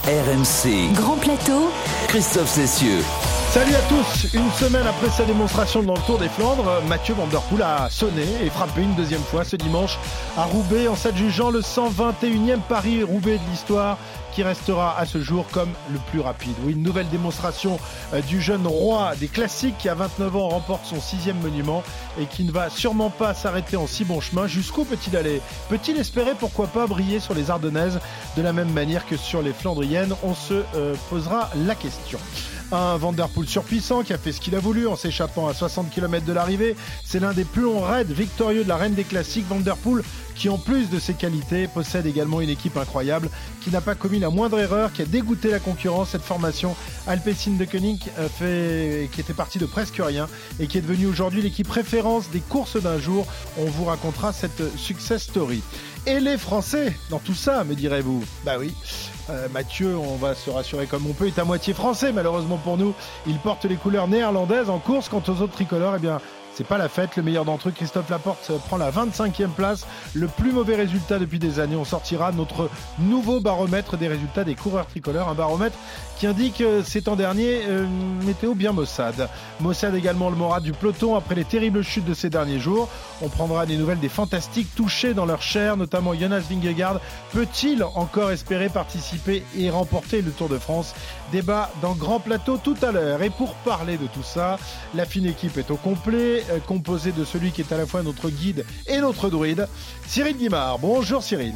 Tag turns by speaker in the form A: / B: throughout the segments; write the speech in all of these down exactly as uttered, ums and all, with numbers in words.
A: R M C
B: Grand Plateau,
A: Christophe Cessieux.
C: Salut à tous. Une semaine après sa démonstration dans le Tour des Flandres, Mathieu Van Der Poel a sonné et frappé une deuxième fois ce dimanche à Roubaix en s'adjugeant le cent vingt et unième Paris-Roubaix de l'histoire qui restera à ce jour comme le plus rapide. Oui, une nouvelle démonstration du jeune roi des classiques qui à vingt-neuf ans remporte son sixième monument et qui ne va sûrement pas s'arrêter en si bon chemin. Jusqu'où peut-il aller ? Peut-il espérer pourquoi pas briller sur les Ardennaises de la même manière que sur les Flandriennes ? On se euh, posera la question. Un Van Der Poel surpuissant qui a fait ce qu'il a voulu en s'échappant à soixante kilomètres de l'arrivée. C'est l'un des plus longs raids victorieux de la reine des classiques. Van Der Poel qui en plus de ses qualités possède également une équipe incroyable qui n'a pas commis la moindre erreur, qui a dégoûté la concurrence. Cette formation Alpecin de Koenig fait, qui était partie de presque rien et qui est devenue aujourd'hui l'équipe référence des courses d'un jour. On vous racontera cette success story. Et les Français dans tout ça, me direz-vous ? Bah oui. Euh, Mathieu, on va se rassurer comme on peut, est à moitié français malheureusement pour nous. Il porte les couleurs néerlandaises en course. Quant aux autres tricolores, eh bien, c'est pas la fête. Le meilleur d'entre eux, Christophe Laporte, prend la vingt-cinquième place. Le plus mauvais résultat depuis des années. On sortira notre nouveau baromètre des résultats des coureurs tricolores. Un baromètre qui indique euh, ces temps derniers euh, météo bien maussade. Maussade également le moral du peloton après les terribles chutes de ces derniers jours. On prendra des nouvelles des fantastiques touchés dans leur chair, notamment Jonas Vingegaard. Peut-il encore espérer participer et remporter le Tour de France ? Débat dans Grand Plateau tout à l'heure. Et pour parler de tout ça, la fine équipe est au complet, euh, composée de celui qui est à la fois notre guide et notre druide, Cyril Guimard. Bonjour Cyril.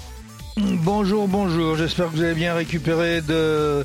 D: Bonjour, bonjour. J'espère que vous avez bien récupéré de...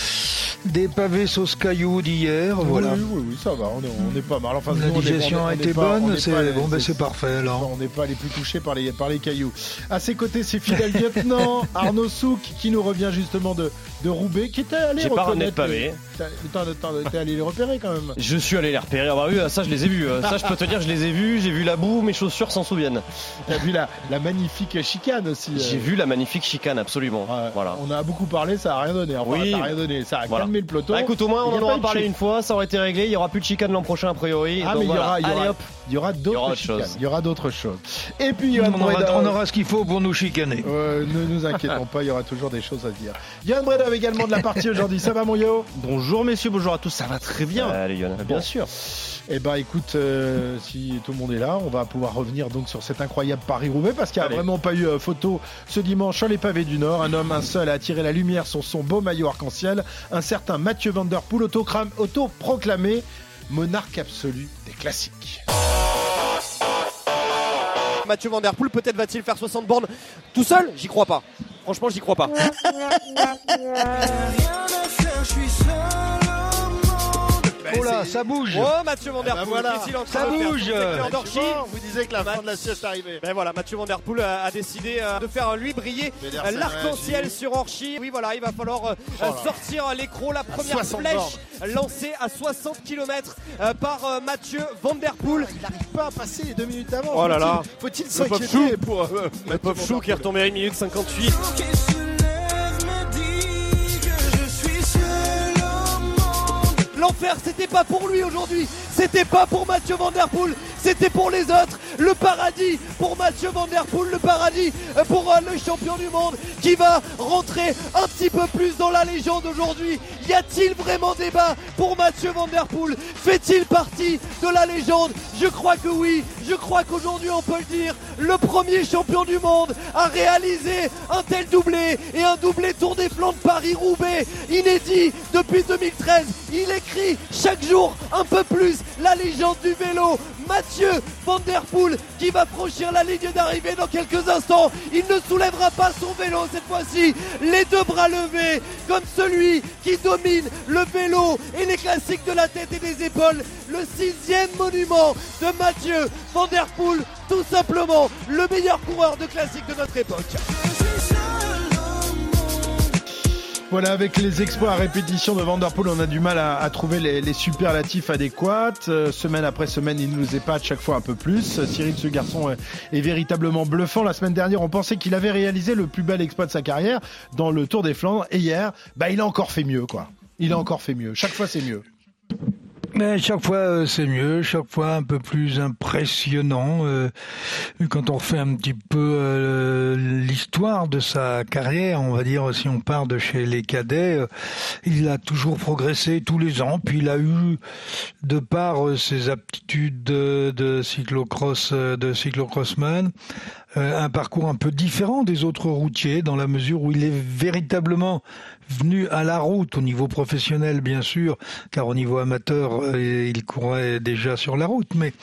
D: des pavés sauce caillou d'hier.
C: Oui,
D: voilà.
C: oui, oui, oui, ça va. On est, on est pas mal. Enfin,
D: la
C: nous,
D: digestion
C: on est, on est,
D: a été
C: pas,
D: bonne.
C: C'est,
D: c'est...
C: les,
D: Bon, ben c'est parfait alors.
C: On n'est pas les plus touchés par les, par les cailloux. À ses côtés, c'est fidèle lieutenant Arnaud Souk qui nous revient justement de, de Roubaix, qui était allé
E: J'ai
C: reconnaître.
E: pas ramené de pavés.
C: T'es allé les repérer quand même.
E: Je suis allé les repérer. Ah bah oui, ça je les ai vus. Ça je peux te dire, je les ai vus. J'ai vu la boue, mes chaussures s'en souviennent.
C: T'as vu la, la magnifique chicane aussi.
E: J'ai euh... vu la magnifique chicane, absolument.
C: Ouais,
E: voilà.
C: On a beaucoup parlé, ça a rien donné. Enfin,
E: oui.
C: Ça a rien donné. Ça a
E: voilà.
C: calmé le peloton.
E: Bah écoute, au moins on en aura parlé une fois, ça aurait été réglé. Il y aura plus de chicane l'an prochain a priori.
C: Ah
E: donc
C: mais il y
E: voilà.
C: aura, il y aura,
E: allez hop.
C: Il y aura d'autres,
E: il y aura
C: chicanes. Il y aura d'autres choses. Et puis
D: on aura, on aura ce qu'il faut pour nous chicaner.
C: Euh, ne nous inquiétons pas, il y aura toujours des choses à dire. Yann Bredov également de la partie aujourd'hui. Ça va mon yo ?
F: Bonjour messieurs, bonjour à tous. Ça va très bien.
E: Allez Yann,
C: bon.
E: bien sûr.
C: Eh ben écoute, euh, si tout le monde est là, on va pouvoir revenir donc sur cet incroyable Paris-Roubaix parce qu'il n'y a Allez. vraiment pas eu euh, photo ce dimanche sur les pavés du Nord. Un homme, un seul, a attiré la lumière sur son beau maillot arc-en-ciel. Un certain Mathieu Van Der Poel, auto-proclamé monarque absolu des classiques.
G: Mathieu Van Der Poel, peut-être va-t-il faire soixante bornes tout seul ? J'y crois pas. Franchement, j'y crois pas.
D: Oh là, ça bouge.
G: Oh, Mathieu Van Der Poel,
C: voilà.
G: qu'est-il en
D: Ça
G: train de
D: bouge.
G: faire ?
C: On vous disait que la fin de la sieste arrivait.
G: Ben voilà, Mathieu Van Der Poel a, a décidé euh, de faire lui briller euh, l'arc-en-ciel sur Orchy. Oui, voilà, il va falloir euh, oh sortir l'écrou. La première flèche bornes. lancée à soixante kilomètres euh, par euh, Mathieu Van Der Poel.
C: Il n'arrive pas à passer les deux minutes avant.
G: Oh là là.
C: Faut-il, faut-il
G: Le
C: s'inquiéter pour euh,
G: le pauvre chou qui est retombé à une minute cinquante-huit. L'enfer, c'était pas pour lui aujourd'hui, c'était pas pour Mathieu Van Der Poel, c'était pour les autres. Le paradis pour Mathieu Van Der Poel, le paradis pour le champion du monde qui va rentrer un petit peu plus dans la légende aujourd'hui. Y a-t-il vraiment débat pour Mathieu Van Der Poel ? Fait-il partie de la légende ? Je crois que oui, je crois qu'aujourd'hui on peut le dire, le premier champion du monde a réalisé un tel doublé et un doublé Tour des Flandres Paris-Roubaix inédit depuis deux mille treize. Il écrit chaque jour un peu plus la légende du vélo. Mathieu Van Der Poel qui va franchir la ligne d'arrivée dans quelques instants. Il ne soulèvera pas son vélo cette fois-ci, les deux bras levés comme celui qui domine le vélo et les classiques de la tête et des épaules. Le sixième monument de Mathieu Van Der Poel, tout simplement le meilleur coureur de classique de notre époque.
C: Voilà, avec les exploits à répétition de Van Der Poel, on a du mal à, à trouver les, les superlatifs adéquats. Euh, semaine après semaine, il nous épate chaque fois un peu plus. Cyril, ce garçon est, est véritablement bluffant. La semaine dernière, on pensait qu'il avait réalisé le plus bel exploit de sa carrière dans le Tour des Flandres. Et hier, bah, il a encore fait mieux, quoi. Il a encore fait mieux. Chaque fois, c'est mieux.
D: Mais chaque fois euh, c'est mieux, chaque fois un peu plus impressionnant. Euh, quand on refait un petit peu euh, l'histoire de sa carrière, on va dire, si on part de chez les cadets, euh, il a toujours progressé tous les ans. Puis il a eu, de par euh, ses aptitudes de, de cyclocross, euh, de cyclocrossman, euh, un parcours un peu différent des autres routiers, dans la mesure où il est véritablement venu à la route, au niveau professionnel bien sûr, car au niveau amateur euh, il courait déjà sur la route, mais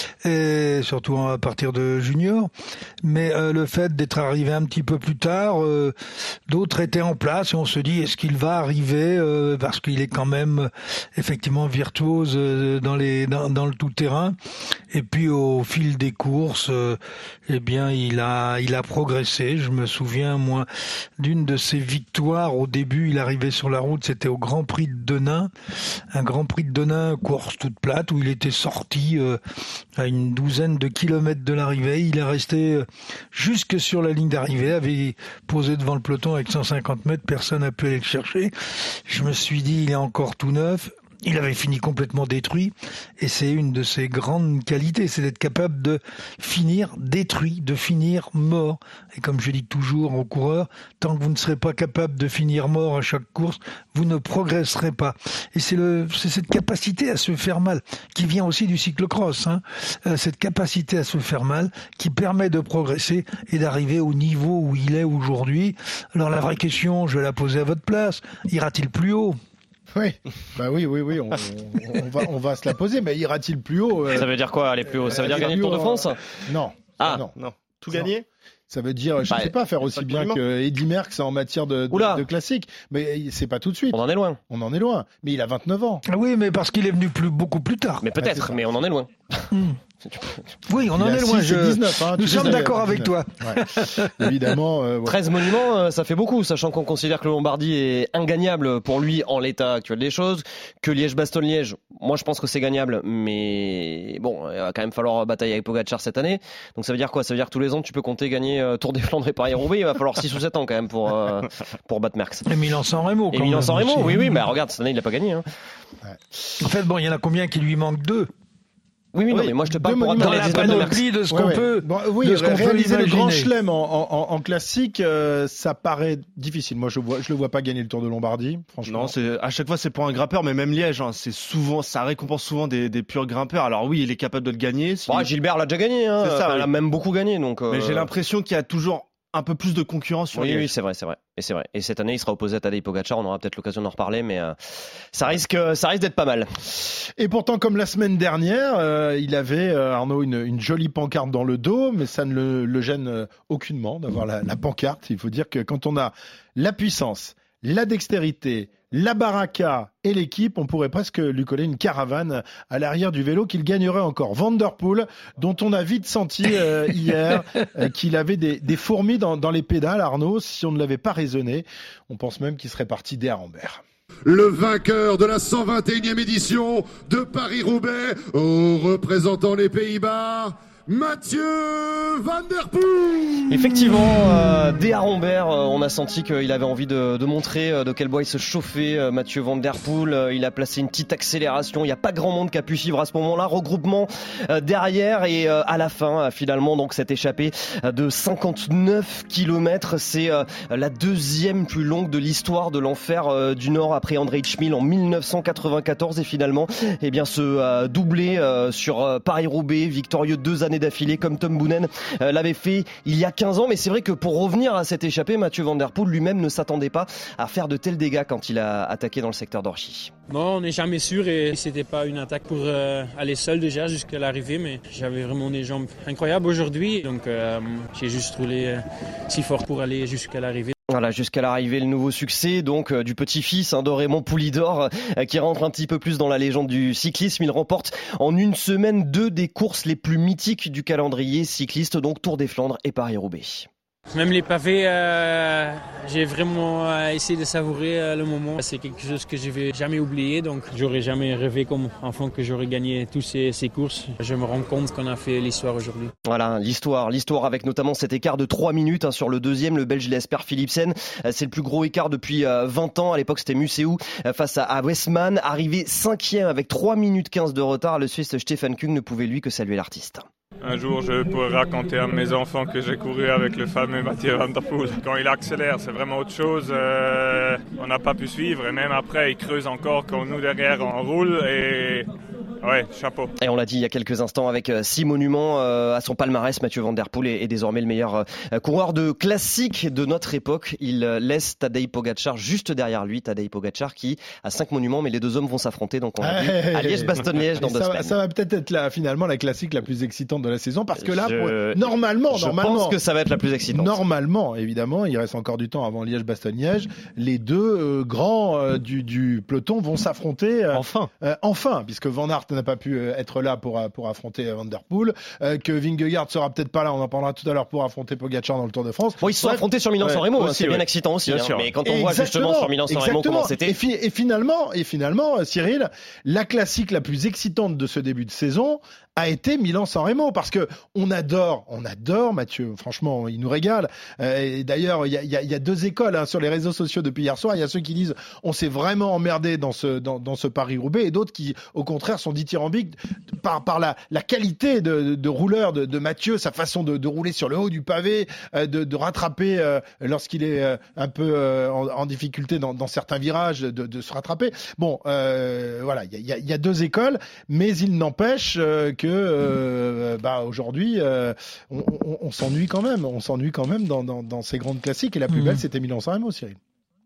D: et surtout à partir de junior. Mais euh, le fait d'être arrivé un petit peu plus tard, euh, d'autres étaient en place et on se dit est-ce qu'il va arriver euh, parce qu'il est quand même effectivement virtuose euh, dans les dans, dans le tout-terrain. Et puis au fil des courses, euh, eh bien il a il a progressé. Je me souviens moi d'une de ses victoires au début. Il arrivait sur la route, c'était au Grand Prix de Denain, un Grand Prix de Denain, course toute plate, où il était sorti euh, à une douzaine de kilomètres de l'arrivée. Il est resté euh, jusque sur la ligne d'arrivée, avait posé devant le peloton avec cent cinquante mètres, personne n'a pu aller le chercher. Je me suis dit, il est encore tout neuf. Il avait fini complètement détruit et c'est une de ses grandes qualités, c'est d'être capable de finir détruit, de finir mort. Et comme je dis toujours aux coureurs, tant que vous ne serez pas capable de finir mort à chaque course, vous ne progresserez pas. Et c'est, le, c'est cette capacité à se faire mal qui vient aussi du cyclocross, hein. Euh, cette capacité à se faire mal qui permet de progresser et d'arriver au niveau où il est aujourd'hui. Alors la vraie question, je vais la poser à votre place, ira-t-il plus haut ?
C: Oui, bah oui, oui, oui, on, on, on, va, on va se la poser, mais ira-t-il plus haut euh,
E: Ça veut dire quoi aller plus haut? Ça veut dire gagner le Tour de France?
C: Non.
E: Ah
C: non,
F: non. Tout gagner?
C: Ça veut dire, je ne
E: bah,
C: sais pas, faire aussi bien que Eddy Merckx en matière de, de, de classique. Mais c'est pas tout de suite.
E: On en est loin.
C: On en est loin. Mais il a vingt-neuf ans.
D: Oui, mais parce qu'il est venu plus, beaucoup plus tard.
E: Mais peut-être, ouais, mais on en est loin.
D: Mmh. Oui, on en est loin. Je... dix-neuf, hein, Nous sommes d'accord avec toi.
C: Ouais. Évidemment. Euh, ouais.
E: treize monuments, euh, ça fait beaucoup, sachant qu'on considère que le Lombardie est ingagnable pour lui en l'état actuel des choses, que Liège-Bastogne-Liège, moi je pense que c'est gagnable, mais bon, il va quand même falloir batailler avec Pogacar cette année. Donc ça veut dire quoi? Ça veut dire que tous les ans tu peux compter gagner euh, Tour des Flandres et Paris-Roubaix. Il va falloir six ou sept ans quand même pour, euh, pour battre Merckx.
D: Et Milan-San Remo.
E: Et Milan-San Remo, oui, oui, mais bah, regarde, cette année il n'a pas gagné. Hein.
D: Ouais. En fait, bon, il y en a combien qui lui manquent deux?
E: Oui, oui, non,
C: oui,
E: mais moi je te parle pour
D: dans la panoplie de ce qu'on
C: ouais,
D: peut,
C: ouais. Bon, oui,
D: de ce qu'on
C: réaliser
D: peut
C: le Grand Chelem en, en, en classique, euh, ça paraît difficile. Moi, je vois, je le vois pas gagner le Tour de Lombardie, franchement.
F: Non, c'est à chaque fois c'est pour un grimpeur, mais même Liège, hein, c'est souvent, ça récompense souvent des, des purs grimpeurs. Alors oui, il est capable de le gagner. Si...
E: Bon, Gilbert l'a déjà gagné, hein.
F: C'est ça,
E: enfin,
F: oui.
E: Il a même beaucoup gagné, donc. Euh...
F: Mais j'ai l'impression qu'il y a toujours un peu plus de concurrence sur
E: oui,
F: Liège.
E: Oui, c'est vrai, c'est vrai. Et c'est vrai. Et cette année, il sera opposé à Tadej Pogacar. On aura peut-être l'occasion d'en reparler, mais euh, ça risque, ça risque d'être pas mal.
C: Et pourtant, comme la semaine dernière, euh, il avait euh, Arnaud une, une jolie pancarte dans le dos, mais ça ne le, le gêne euh, aucunement d'avoir la, la pancarte. Il faut dire que quand on a la puissance, la dextérité, la baraka et l'équipe, on pourrait presque lui coller une caravane à l'arrière du vélo qu'il gagnerait encore. Van der Poel, dont on a vite senti euh, hier euh, qu'il avait des, des fourmis dans, dans les pédales, Arnaud, si on ne l'avait pas raisonné. On pense même qu'il serait parti des Arambert.
B: Le vainqueur de la cent vingt et unième édition de Paris-Roubaix, au représentant les Pays-Bas, Mathieu Van der Poel.
E: Effectivement, euh, dès Arambert, euh, on a senti qu'il avait envie de, de montrer euh, de quel bois il se chauffait, euh, Mathieu Van der Poel. Euh, il a placé une petite accélération. Il n'y a pas grand monde qui a pu suivre à ce moment-là. Regroupement euh, derrière et euh, à la fin, euh, finalement, donc cette échappée euh, de cinquante-neuf kilomètres, c'est euh, la deuxième plus longue de l'histoire de l'enfer euh, du Nord après André Schmil en mille neuf cent quatre-vingt-quatorze. Et finalement, eh bien, ce euh, doublé euh, sur euh, Paris-Roubaix, victorieux deux années d'affilée comme Tom Boonen euh, l'avait fait il y a quinze ans. Mais c'est vrai que pour revenir à cette échappée, Mathieu Van der Poel lui-même ne s'attendait pas à faire de tels dégâts quand il a attaqué dans le secteur d'Orchy.
H: Non, on n'est jamais sûr et c'était pas une attaque pour euh, aller seul déjà jusqu'à l'arrivée, mais j'avais vraiment des jambes incroyables aujourd'hui, donc euh, j'ai juste roulé euh, si fort pour aller jusqu'à l'arrivée.
E: Voilà, jusqu'à l'arrivée, le nouveau succès donc euh, du petit-fils hein, de Raymond Poulidor euh, qui rentre un petit peu plus dans la légende du cyclisme. Il remporte en une semaine deux des courses les plus mythiques du calendrier cycliste, donc Tour des Flandres et Paris-Roubaix.
H: Même les pavés, euh, j'ai vraiment euh, essayé de savourer euh, le moment. C'est quelque chose que je ne vais jamais oublier, donc j'aurais jamais rêvé comme enfant que j'aurais gagné toutes ces, ces courses. Je me rends compte qu'on a fait l'histoire aujourd'hui.
E: Voilà, l'histoire, l'histoire avec notamment cet écart de trois minutes hein, sur le deuxième, le Belge Jesper Philipsen. C'est le plus gros écart depuis euh, vingt ans. À l'époque, c'était Museeuw euh, face à, à Westman. Arrivé cinquième avec trois minutes quinze de retard, le Suisse Stefan Küng ne pouvait lui que saluer l'artiste.
I: Un jour, je pourrais raconter à mes enfants que j'ai couru avec le fameux Mathieu Van Der Poel. Quand il accélère, c'est vraiment autre chose. Euh, on n'a pas pu suivre et même après, il creuse encore quand nous derrière on roule et ouais, chapeau.
E: Et on l'a dit il y a quelques instants avec six monuments euh, à son palmarès, Mathieu Van Der Poel est, est désormais le meilleur euh, coureur de classique de notre époque. Il euh, laisse Tadej Pogačar juste derrière lui, Tadej Pogačar qui a cinq monuments, mais les deux hommes vont s'affronter donc on l'a dit, à Liège-Bastogne-Liège dans deux
C: ça,
E: semaines.
C: Ça va peut-être être la, finalement la classique la plus excitante de la saison parce que là,
E: je,
C: pour, normalement,
E: je
C: normalement,
E: pense que ça va être la plus excitante.
C: Normalement, évidemment, il reste encore du temps avant Liège-Bastogne-Liège. Les deux euh, grands euh, du, du peloton vont s'affronter euh,
F: enfin,
C: euh, enfin, puisque Van Aert n'a pas pu euh, être là pour pour affronter Van Der Poel, euh, que Vingegaard sera peut-être pas là, on en parlera tout à l'heure pour affronter Pogačar dans le Tour de France.
E: Bon, ils se sont
C: Bref,
E: affrontés sur Milan-San Remo,
F: ouais,
E: hein, c'est
F: ouais.
E: bien excitant aussi, hein, mais quand on
C: exactement,
E: voit justement sur Milan-San Remo comment c'était.
C: Et, fi- et finalement, et finalement, Cyril, la classique la plus excitante de ce début de saison a été Milan-San Remo parce que on adore, on adore Mathieu. Franchement, il nous régale. Euh, et d'ailleurs, il y a, y, a, y a deux écoles hein, sur les réseaux sociaux depuis hier soir. Il y a ceux qui disent on s'est vraiment emmerdé dans ce dans, dans ce Paris-Roubaix et d'autres qui, au contraire, sont dithyrambiques par par la la qualité de, de, de rouleur de, de Mathieu, sa façon de, de rouler sur le haut du pavé, euh, de, de rattraper euh, lorsqu'il est euh, un peu euh, en, en difficulté dans, dans certains virages, de, de se rattraper. Bon, euh, voilà, il y a, y a deux écoles, mais il n'empêche euh, que euh, bah aujourd'hui, euh, on, on, on s'ennuie quand même, on s'ennuie quand même dans, dans, dans ces grandes classiques. Et la plus mmh. belle, c'était Milan-San Remo, Cyril.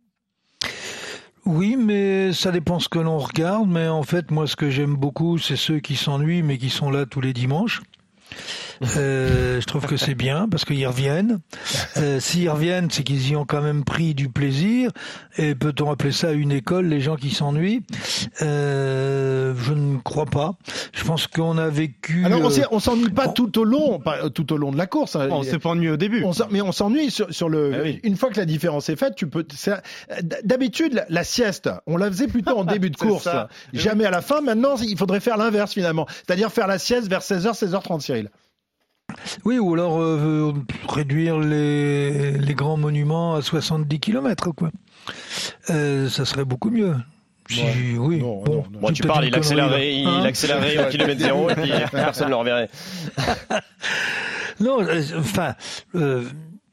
D: Oui, mais ça dépend ce que l'on regarde. Mais en fait, moi, ce que j'aime beaucoup, c'est ceux qui s'ennuient, mais qui sont là tous les dimanches. Euh, je trouve que c'est bien parce qu'ils reviennent. Euh, s'ils reviennent, c'est qu'ils y ont quand même pris du plaisir. Et peut-on appeler ça une école, les gens qui s'ennuient? euh, Je ne crois pas. Je pense qu'on a vécu.
C: Alors on,
D: euh...
C: on s'ennuie pas tout au long, pas tout au long de la course. Hein.
F: On s'est pas ennuyé au début.
C: On mais on s'ennuie sur, sur le.
F: Ah oui.
C: Une fois que la différence est faite, tu peux. D'habitude, la, la sieste, on la faisait plutôt en début de course, jamais à la fin. Maintenant, il faudrait faire l'inverse finalement, c'est-à-dire faire la sieste vers seize heures, seize heures trente, Cyril.
D: Oui, ou alors euh, réduire les, les grands monuments à soixante-dix kilomètres, quoi. Euh, ça serait beaucoup mieux. Si, ouais. Oui,
C: non,
D: bon,
C: non, non.
E: Bon, tu parles, il accélérait, il hein accélérait au kilomètre zéro et puis personne ne le reverrait.
D: Non, euh, enfin, euh,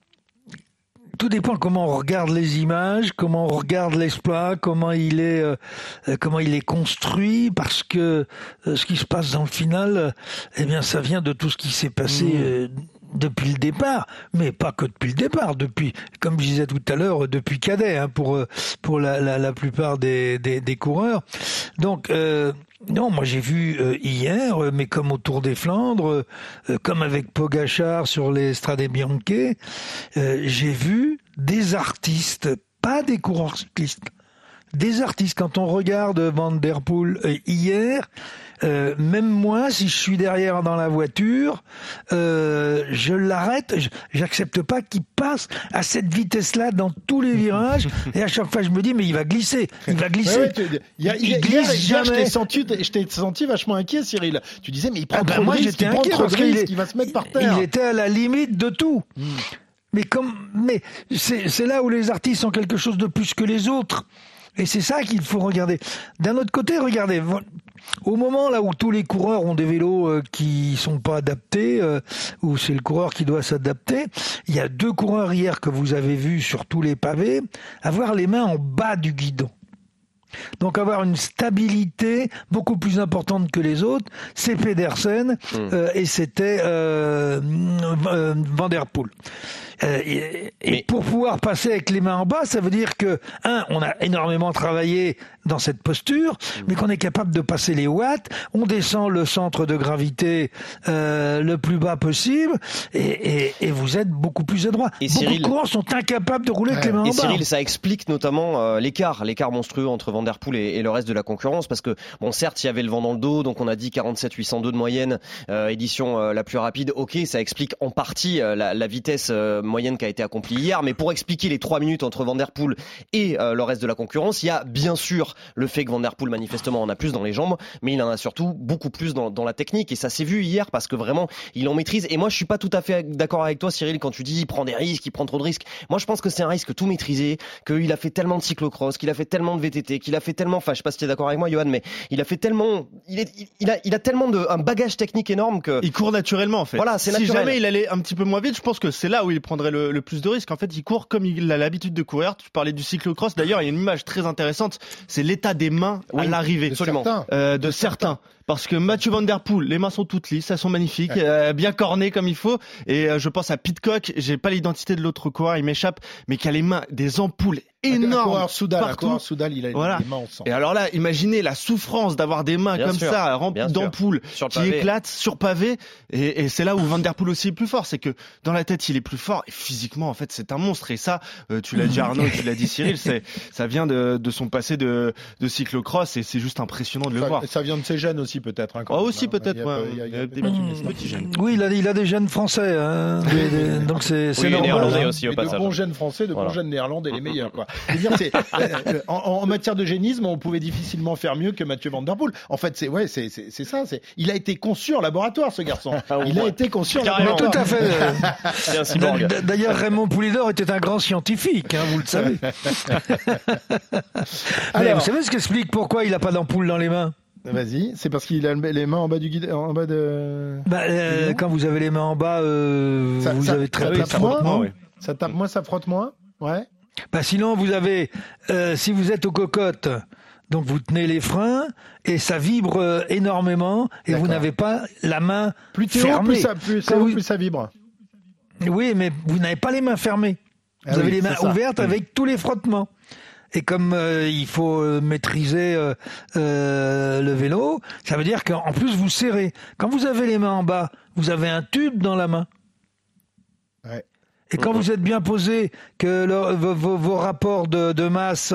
D: tout dépend comment on regarde les images, comment on regarde l'exploit, comment il est, euh, comment il est construit, parce que euh, ce qui se passe dans le final, euh, eh bien, ça vient de tout ce qui s'est passé. Mmh. Euh, depuis le départ, mais pas que depuis le départ, depuis, comme je disais tout à l'heure, depuis cadet, hein, pour pour la, la, la plupart des, des, des coureurs. Donc, euh, non, moi j'ai vu euh, hier, euh, mais comme au Tour des Flandres, euh, comme avec Pogačar sur les Strade Bianche, euh, j'ai vu des artistes, pas des coureurs cyclistes, des artistes. Quand on regarde Van Der Poel euh, hier, Euh, même moi, si je suis derrière dans la voiture, euh, je l'arrête, je, j'accepte pas qu'il passe à cette vitesse-là dans tous les virages, et à chaque fois je me dis mais il va glisser, il va glisser. Ouais, ouais,
C: il, y a, il, il glisse hier, jamais. Je t'ai senti, je t'ai senti vachement inquiet, Cyril. Tu disais mais il prend ah, trop ben, de risques, il prend trop de risques, il va se mettre par terre.
D: Il était à la limite de tout. Mm. Mais comme, mais c'est, c'est là où les artistes sont quelque chose de plus que les autres. Et c'est ça qu'il faut regarder. D'un autre côté, regardez, au moment là où tous les coureurs ont des vélos euh, qui sont pas adaptés, euh, où c'est le coureur qui doit s'adapter, il y a deux coureurs hier que vous avez vus sur tous les pavés avoir les mains en bas du guidon. Donc avoir une stabilité beaucoup plus importante que les autres, c'est Pedersen mmh. euh, et c'était euh, euh, Van Der Poel. Euh, et, et pour pouvoir passer avec les mains en bas, ça veut dire que, un, on a énormément travaillé dans cette posture, mmh. mais qu'on est capable de passer les watts, on descend le centre de gravité euh, le plus bas possible, et, et, et vous êtes beaucoup plus adroit. Et beaucoup Cyril, de coureurs sont incapables de rouler ouais. avec les mains
E: et
D: en bas.
E: Et Cyril, ça explique notamment euh, l'écart, l'écart monstrueux entre Van Der Poel et, et le reste de la concurrence, parce que, bon, certes, il y avait le vent dans le dos, donc on a dit quarante-sept huit cent deux de moyenne, euh, édition euh, la plus rapide, ok, ça explique en partie euh, la, la vitesse euh, moyenne qui a été accomplie hier, mais pour expliquer les trois minutes entre Van Der Poel et euh, le reste de la concurrence, il y a bien sûr le fait que Van Der Poel manifestement en a plus dans les jambes, mais il en a surtout beaucoup plus dans, dans la technique, et ça s'est vu hier parce que vraiment il en maîtrise. Et moi je suis pas tout à fait d'accord avec toi Cyril quand tu dis il prend des risques, il prend trop de risques. Moi je pense que c'est un risque tout maîtrisé, qu'il a fait tellement de cyclocross, qu'il a fait tellement de V T T, qu'il a fait tellement, enfin je sais pas si tu es d'accord avec moi Johan, mais il a fait tellement, il, est, il, il a, il a tellement de, un bagage technique énorme que...
F: Il court naturellement en fait.
E: Voilà, c'est
F: si
E: naturel.
F: jamais il allait un petit peu moins vite, je pense que c'est là où il prendrait le, le plus de risques. En fait, il court comme il a l'habitude de courir. Tu parlais du cyclocross. D'ailleurs, il y a une image très intéressante. C'est l'état des mains
E: oui,
F: à l'arrivée.
E: Absolument.
F: Euh, de certains. Parce que Mathieu Van Der Poel, les mains sont toutes lisses, elles sont magnifiques, ouais. euh, bien cornées comme il faut. Et euh, je pense à Pidcock, j'ai pas l'identité de l'autre coureur, il m'échappe, mais qui a les mains des ampoules énormes. Un
C: coureur Soudal,
F: partout.
C: Un coureur Soudal, il a
F: voilà.
C: les mains en sang.
F: Et alors là, imaginez la souffrance d'avoir des mains
E: bien
F: comme
E: sûr,
F: ça, remplies d'ampoules, qui éclatent sur pavé. Et, et c'est là où Van Der Poel aussi est plus fort, c'est que dans la tête il est plus fort et physiquement en fait c'est un monstre. Et ça, euh, tu l'as dit Arnaud, tu l'as dit Cyril, c'est ça vient de, de son passé de, de cyclocross et c'est juste impressionnant de le
C: ça,
F: voir.
C: Ça vient de ses gènes aussi peut-être. Hein,
F: oh, aussi hein, peut-être, ouais. Il y a, il y a, il y a des
D: petits, petits gènes. Oui, il a, il a des gènes français, hein, des, des, donc c'est, c'est
E: oui,
D: normal.
E: Hein. Aussi, au
C: de bons gènes français, de voilà. bons gènes néerlandais, les meilleurs. Quoi. Dire, c'est, euh, en, en matière de génisme, on pouvait difficilement faire mieux que Mathieu Van Der Poel. En fait, c'est ouais, c'est, c'est, c'est ça. C'est, il a été conçu en laboratoire, ce garçon. Il a été conçu en laboratoire.
D: Tout à fait. C'est un cyborg. D'ailleurs, Raymond Poulidor était un grand scientifique, hein, vous le savez. Alors, vous savez ce qui explique pourquoi il n'a pas d'ampoule dans les mains?
C: Vas-y, c'est parce qu'il a les mains en bas du guide, en bas de.
D: Bah, euh, quand vous avez les mains en bas, euh, ça, vous
C: ça,
D: avez très
C: ça
D: peu
C: tape moins. Moins oui. Ça tape moins, ça frotte moins. Ouais.
D: Bah sinon, vous avez, euh, si vous êtes aux cocottes, donc vous tenez les freins et ça vibre euh, énormément et D'accord. vous n'avez pas la main
C: plus
D: fermée.
C: Plus ça, plus, c'est haut, vous... plus ça vibre.
D: Oui, mais vous n'avez pas les mains fermées. Vous ah avez oui, les mains ouvertes oui. avec tous les frottements. Et comme euh, il faut euh, maîtriser euh, euh, le vélo, ça veut dire qu'en plus vous serrez. Quand vous avez les mains en bas, vous avez un tube dans la main.
C: Ouais.
D: Et quand vous êtes bien posé, que le, vos, vos, vos rapports de, de masse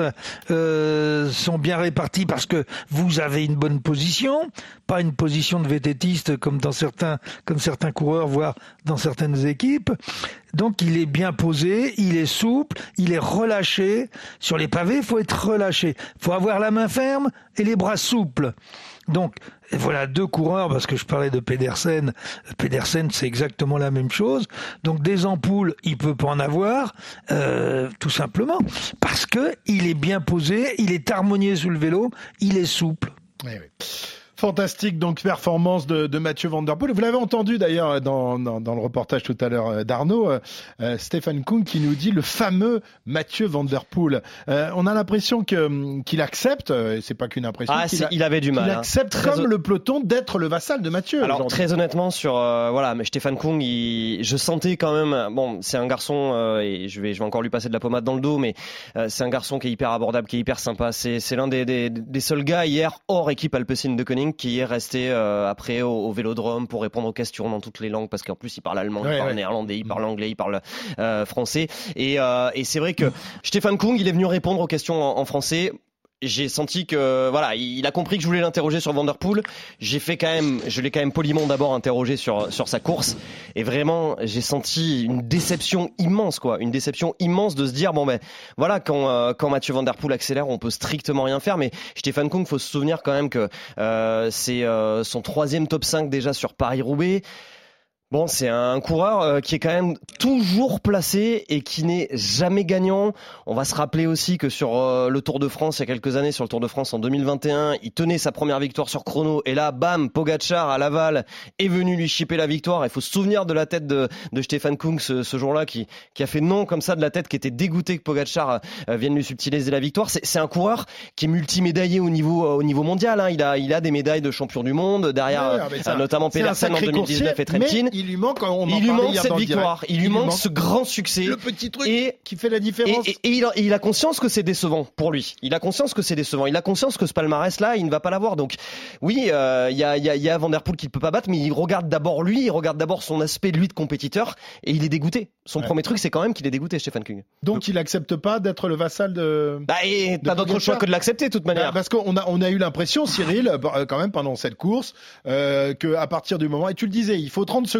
D: euh, sont bien répartis parce que vous avez une bonne position, pas une position de vététiste comme dans certains, comme certains coureurs, voire dans certaines équipes. Donc il est bien posé, il est souple, il est relâché. Sur les pavés, il faut être relâché. Il faut avoir la main ferme et les bras souples. Donc voilà deux coureurs, parce que je parlais de Pedersen. Pedersen, c'est exactement la même chose. Donc des ampoules, il peut pas en avoir, euh, tout simplement, parce que il est bien posé, il est harmonieux sous le vélo, il est souple.
C: Oui, oui. Fantastique donc performance de, de Mathieu Van Der Poel. Vous l'avez entendu d'ailleurs dans, dans, dans le reportage tout à l'heure d'Arnaud, euh, Stefan Kung qui nous dit le fameux Mathieu Van Der Poel. Euh, on a l'impression que qu'il accepte, et c'est pas qu'une impression.
E: Ah,
C: qu'il a,
E: il avait du mal.
C: Il accepte hein. comme o... le peloton d'être le vassal de Mathieu.
E: Alors très honnêtement sur euh, voilà, mais Stefan Kung, il, je sentais quand même. Bon, c'est un garçon euh, et je vais je vais encore lui passer de la pommade dans le dos, mais euh, c'est un garçon qui est hyper abordable, qui est hyper sympa. C'est c'est l'un des des, des seuls gars hier hors équipe Alpecin-Deceuninck qui est resté euh, après au, au Vélodrome pour répondre aux questions dans toutes les langues parce qu'en plus il parle allemand, ouais, il parle ouais. néerlandais, il parle anglais, il parle euh, français et, euh, et c'est vrai que Stefan Kung il est venu répondre aux questions en, en français. J'ai senti que voilà, il a compris que je voulais l'interroger sur Van Der Poel. J'ai fait quand même, je l'ai quand même poliment d'abord interrogé sur sur sa course et vraiment j'ai senti une déception immense quoi, une déception immense de se dire bon ben voilà quand euh, quand Mathieu Van Der Poel accélère, on peut strictement rien faire. Mais Stefan Kung, faut se souvenir quand même que euh, c'est euh, son troisième top cinq déjà sur Paris-Roubaix. Bon, c'est un coureur euh, qui est quand même toujours placé et qui n'est jamais gagnant. On va se rappeler aussi que sur euh, le Tour de France, il y a quelques années, sur le Tour de France en deux mille vingt et un, il tenait sa première victoire sur chrono. Et là, bam, Pogačar à Laval est venu lui chipper la victoire. Il faut se souvenir de la tête de, de Stefan Kung ce, ce jour-là qui, qui a fait non comme ça de la tête, qui était dégoûté que Pogačar euh, vienne lui subtiliser la victoire. C'est, c'est un coureur qui est multimédaillé au niveau, euh, au niveau mondial. Hein. Il a, il a des médailles de champion du monde derrière, ouais, euh, notamment Pedersen en deux mille dix-neuf et Trentin.
C: Il lui manque, on
E: il lui manque cette victoire, il lui manque, manque ce grand succès,
C: le petit truc et, qui fait la différence.
E: Et, et, et, il, a, et il a conscience que c'est décevant pour lui. Il a conscience que c'est décevant. Il a conscience que ce palmarès-là, il ne va pas l'avoir. Donc, oui, euh, il y a, il y a, il y a Van Der Poel qui ne peut pas battre, mais il regarde d'abord lui, il regarde d'abord son aspect lui de compétiteur, et il est dégoûté. Son ouais. premier truc, c'est quand même qu'il est dégoûté, Stefan Kung.
C: Donc, Donc il accepte pas d'être le vassal de.
E: Bah, et t'as d'autre choix que de l'accepter, de toute manière. Bah,
C: parce qu'on a, on a eu l'impression, Cyril, quand même pendant cette course, euh, que à partir du moment, et tu le disais, il faut trente secondes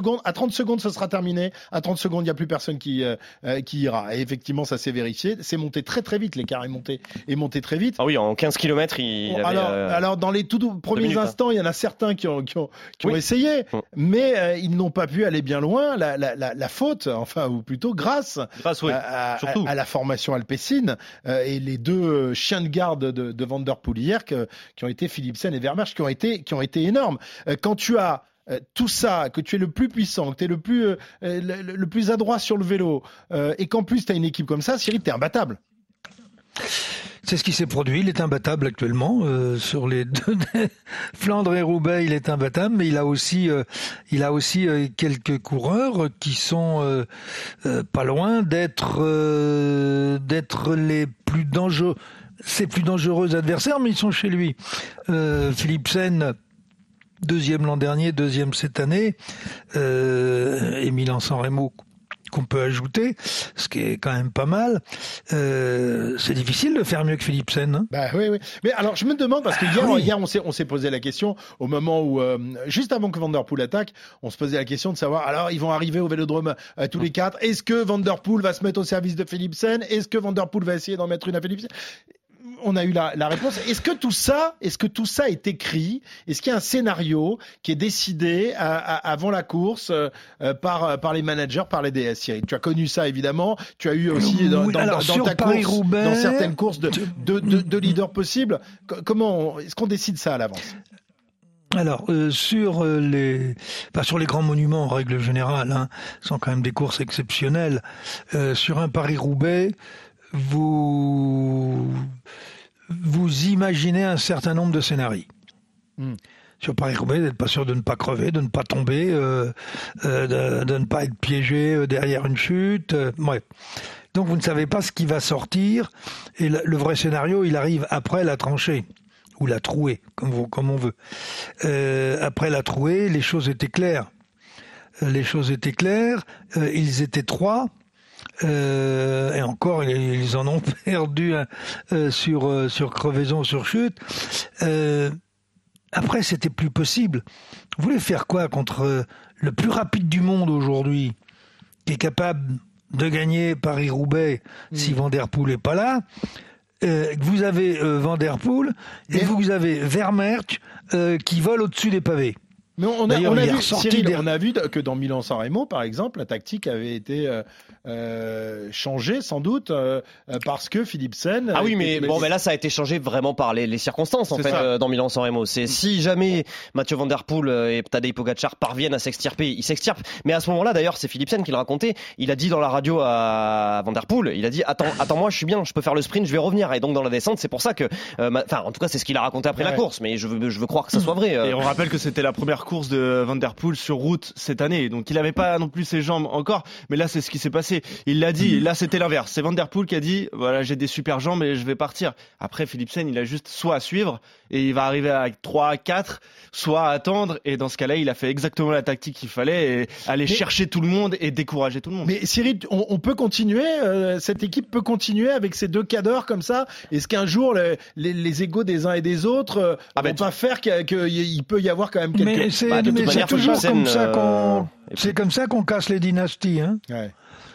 C: secondes, à trente secondes, ce sera terminé. À trente secondes, il n'y a plus personne qui, euh, qui ira. Et effectivement, ça s'est vérifié. C'est monté très très vite. L'écart est monté, est monté très vite.
E: Ah oui, en quinze kilomètres, il
C: bon,
E: avait,
C: alors,
E: euh,
C: alors, dans les tout premiers
E: minutes,
C: instants, il y en a certains qui ont, qui ont, qui
E: oui.
C: ont essayé,
E: mmh.
C: mais euh, ils n'ont pas pu aller bien loin. La, la, la, la faute, enfin, ou plutôt grâce,
F: grâce oui.
C: à, à,
F: à,
C: à la formation alpécine euh, et les deux chiens de garde de, de Van Der Poel hier, que, qui ont été Philipsen et Vermeersch, qui ont été, qui ont été énormes. Euh, quand tu as euh, tout ça, que tu es le plus puissant, que tu es le plus, euh, le, le plus adroit sur le vélo, euh, et qu'en plus tu as une équipe comme ça, Cyril, tu es imbattable.
D: C'est ce qui s'est produit. Il est imbattable actuellement euh, sur les deux Flandre et Roubaix. Il est imbattable, mais il a aussi, euh, il a aussi euh, quelques coureurs qui sont euh, euh, pas loin d'être, euh, d'être les plus dangereux, ses plus dangereux adversaires, mais ils sont chez lui. Euh, Philipsen, deuxième l'an dernier, deuxième cette année. Euh, et Milan-San Remo, qu'on peut ajouter, ce qui est quand même pas mal. Euh, c'est difficile de faire mieux que Philipsen. Hein.
C: Bah oui, oui. Mais alors, je me demande, parce que hier, ah, oui. hier on s'est, on s'est posé la question au moment où, euh, juste avant que Van Der Poel attaque, on se posait la question de savoir, alors, ils vont arriver au Vélodrome euh, tous les quatre. Est-ce que Van Der Poel va se mettre au service de Philipsen? Est-ce que Van Der Poel va essayer d'en mettre une à Philipsen? On a eu la, la réponse. Est-ce que tout ça, est-ce que tout ça est écrit? Est-ce qu'il y a un scénario qui est décidé à, à, avant la course euh, par, par les managers, par les D S? Cyril, tu as connu ça évidemment. Tu as eu aussi dans, dans, Alors, dans, dans ta course, Roubaix, dans certaines courses de, de, de, de leaders possibles. Comment est-ce qu'on décide ça à l'avance?
D: Alors euh, sur euh, les, enfin, sur les grands monuments en règle générale, hein, sont quand même des courses exceptionnelles. Euh, sur un Paris-Roubaix, vous vous imaginez un certain nombre de scénarios. Mm. Sur Paris-Roubaix, d'être pas sûr de ne pas crever, de ne pas tomber, euh, euh, de, de ne pas être piégé derrière une chute. Euh, bref. Donc vous ne savez pas ce qui va sortir. Et le, le vrai scénario, il arrive après la tranchée. Ou la trouée, comme, vous, comme on veut. Euh, après la trouée, les choses étaient claires. Euh, les choses étaient claires. Euh, ils étaient trois. Euh, et encore, ils en ont perdu hein, euh, sur euh, sur crevaison, sur chute. Euh, après, c'était plus possible. Vous voulez faire quoi contre euh, le plus rapide du monde aujourd'hui, qui est capable de gagner Paris-Roubaix mmh. si Van Der Poel n'est pas là? Euh, vous avez euh, Van Der Poel et Mais... vous avez Vermeersch euh, qui vole au-dessus des pavés.
C: Mais on a, on a vu, Cyril, des... on a vu que dans Milan-San Remo, par exemple, la tactique avait été euh, euh, changée sans doute euh, parce que Philipsen.
E: Ah oui, mais était... bon, mais là ça a été changé vraiment par les, les circonstances en c'est fait euh, dans Milan-San Remo. C'est si jamais Mathieu Van Der Poel et Tadej Pogačar parviennent à s'extirper, ils s'extirpent. Mais à ce moment-là, d'ailleurs, c'est Philipsen qui le racontait. Il a dit dans la radio à Van Der Poel, il a dit attends, attends-moi, je suis bien, je peux faire le sprint, je vais revenir. Et donc dans la descente, c'est pour ça que, enfin, euh, en tout cas, c'est ce qu'il a raconté après ouais. la course. Mais je veux, je veux croire que ça soit vrai. Euh...
F: Et on rappelle que c'était la première course de Van Der Poel sur route cette année, donc il n'avait pas non plus ses jambes encore, mais là c'est ce qui s'est passé, il l'a dit, là c'était l'inverse, c'est Van Der Poel qui a dit voilà j'ai des super jambes et je vais partir. Après Philipsen il a juste soit à suivre et il va arriver à trois à quatre, soit à attendre, et dans ce cas-là il a fait exactement la tactique qu'il fallait et aller mais, chercher tout le monde et décourager tout le monde.
C: Mais Cyril, on, on peut continuer, euh, cette équipe peut continuer avec ces deux cadors comme ça? Est-ce qu'un jour les, les, les égos des uns et des autres euh, ah vont ben, pas faire qu'il, qu'il peut y avoir quand même quelques...
D: Mais c'est, bah, de mais c'est toujours comme ça qu'on, euh... c'est comme ça qu'on casse les dynasties. Hein. Ouais.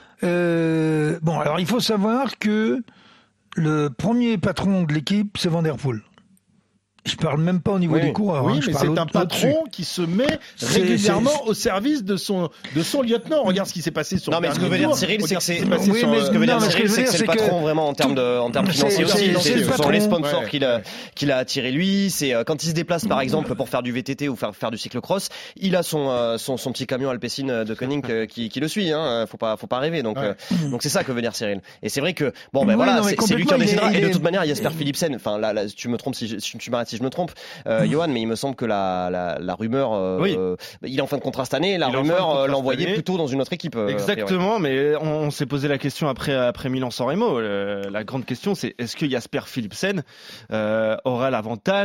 D: Euh, bon, alors il faut savoir que le premier patron de l'équipe, c'est Van Der Poel. Je parle même pas au niveau
C: oui,
D: des coureurs.
C: Oui,
D: hein,
C: mais
D: je
C: c'est un patron qui se met c'est, régulièrement c'est, c'est... au service de son de son lieutenant. Regarde ce qui s'est passé sur.
E: Non, mais ce que veut dire Cyril, c'est que c'est. Oui,
C: mais
E: ce que veut dire Cyril, c'est que c'est le patron vraiment en termes de en termes financiers aussi. Ce sont les sponsors qu'il a qu'il a attiré lui. C'est quand il se déplace par exemple pour faire du V T T ou faire faire du cyclocross, il a son son son petit camion Alpecin de Koenig qui qui le suit. Hein, faut pas faut pas rêver. Donc donc c'est ça que veut dire Cyril. Et c'est vrai que bon ben voilà, c'est lui qui en décidera. Et de toute manière, Jasper Philipsen. Enfin là, tu me trompes si tu m'arrêtes si je me trompe. Euh, Johan, mais il me semble que la, la, la rumeur, euh, oui. euh, il est en fin de contrat cette année, la il rumeur euh, l'envoyait plutôt dans une autre équipe. Euh,
F: Exactement, après, ouais. mais on, on s'est posé la question après, après Milan-San Remo. Euh, la grande question, c'est est-ce que Jasper Philipsen euh, aura l'avantage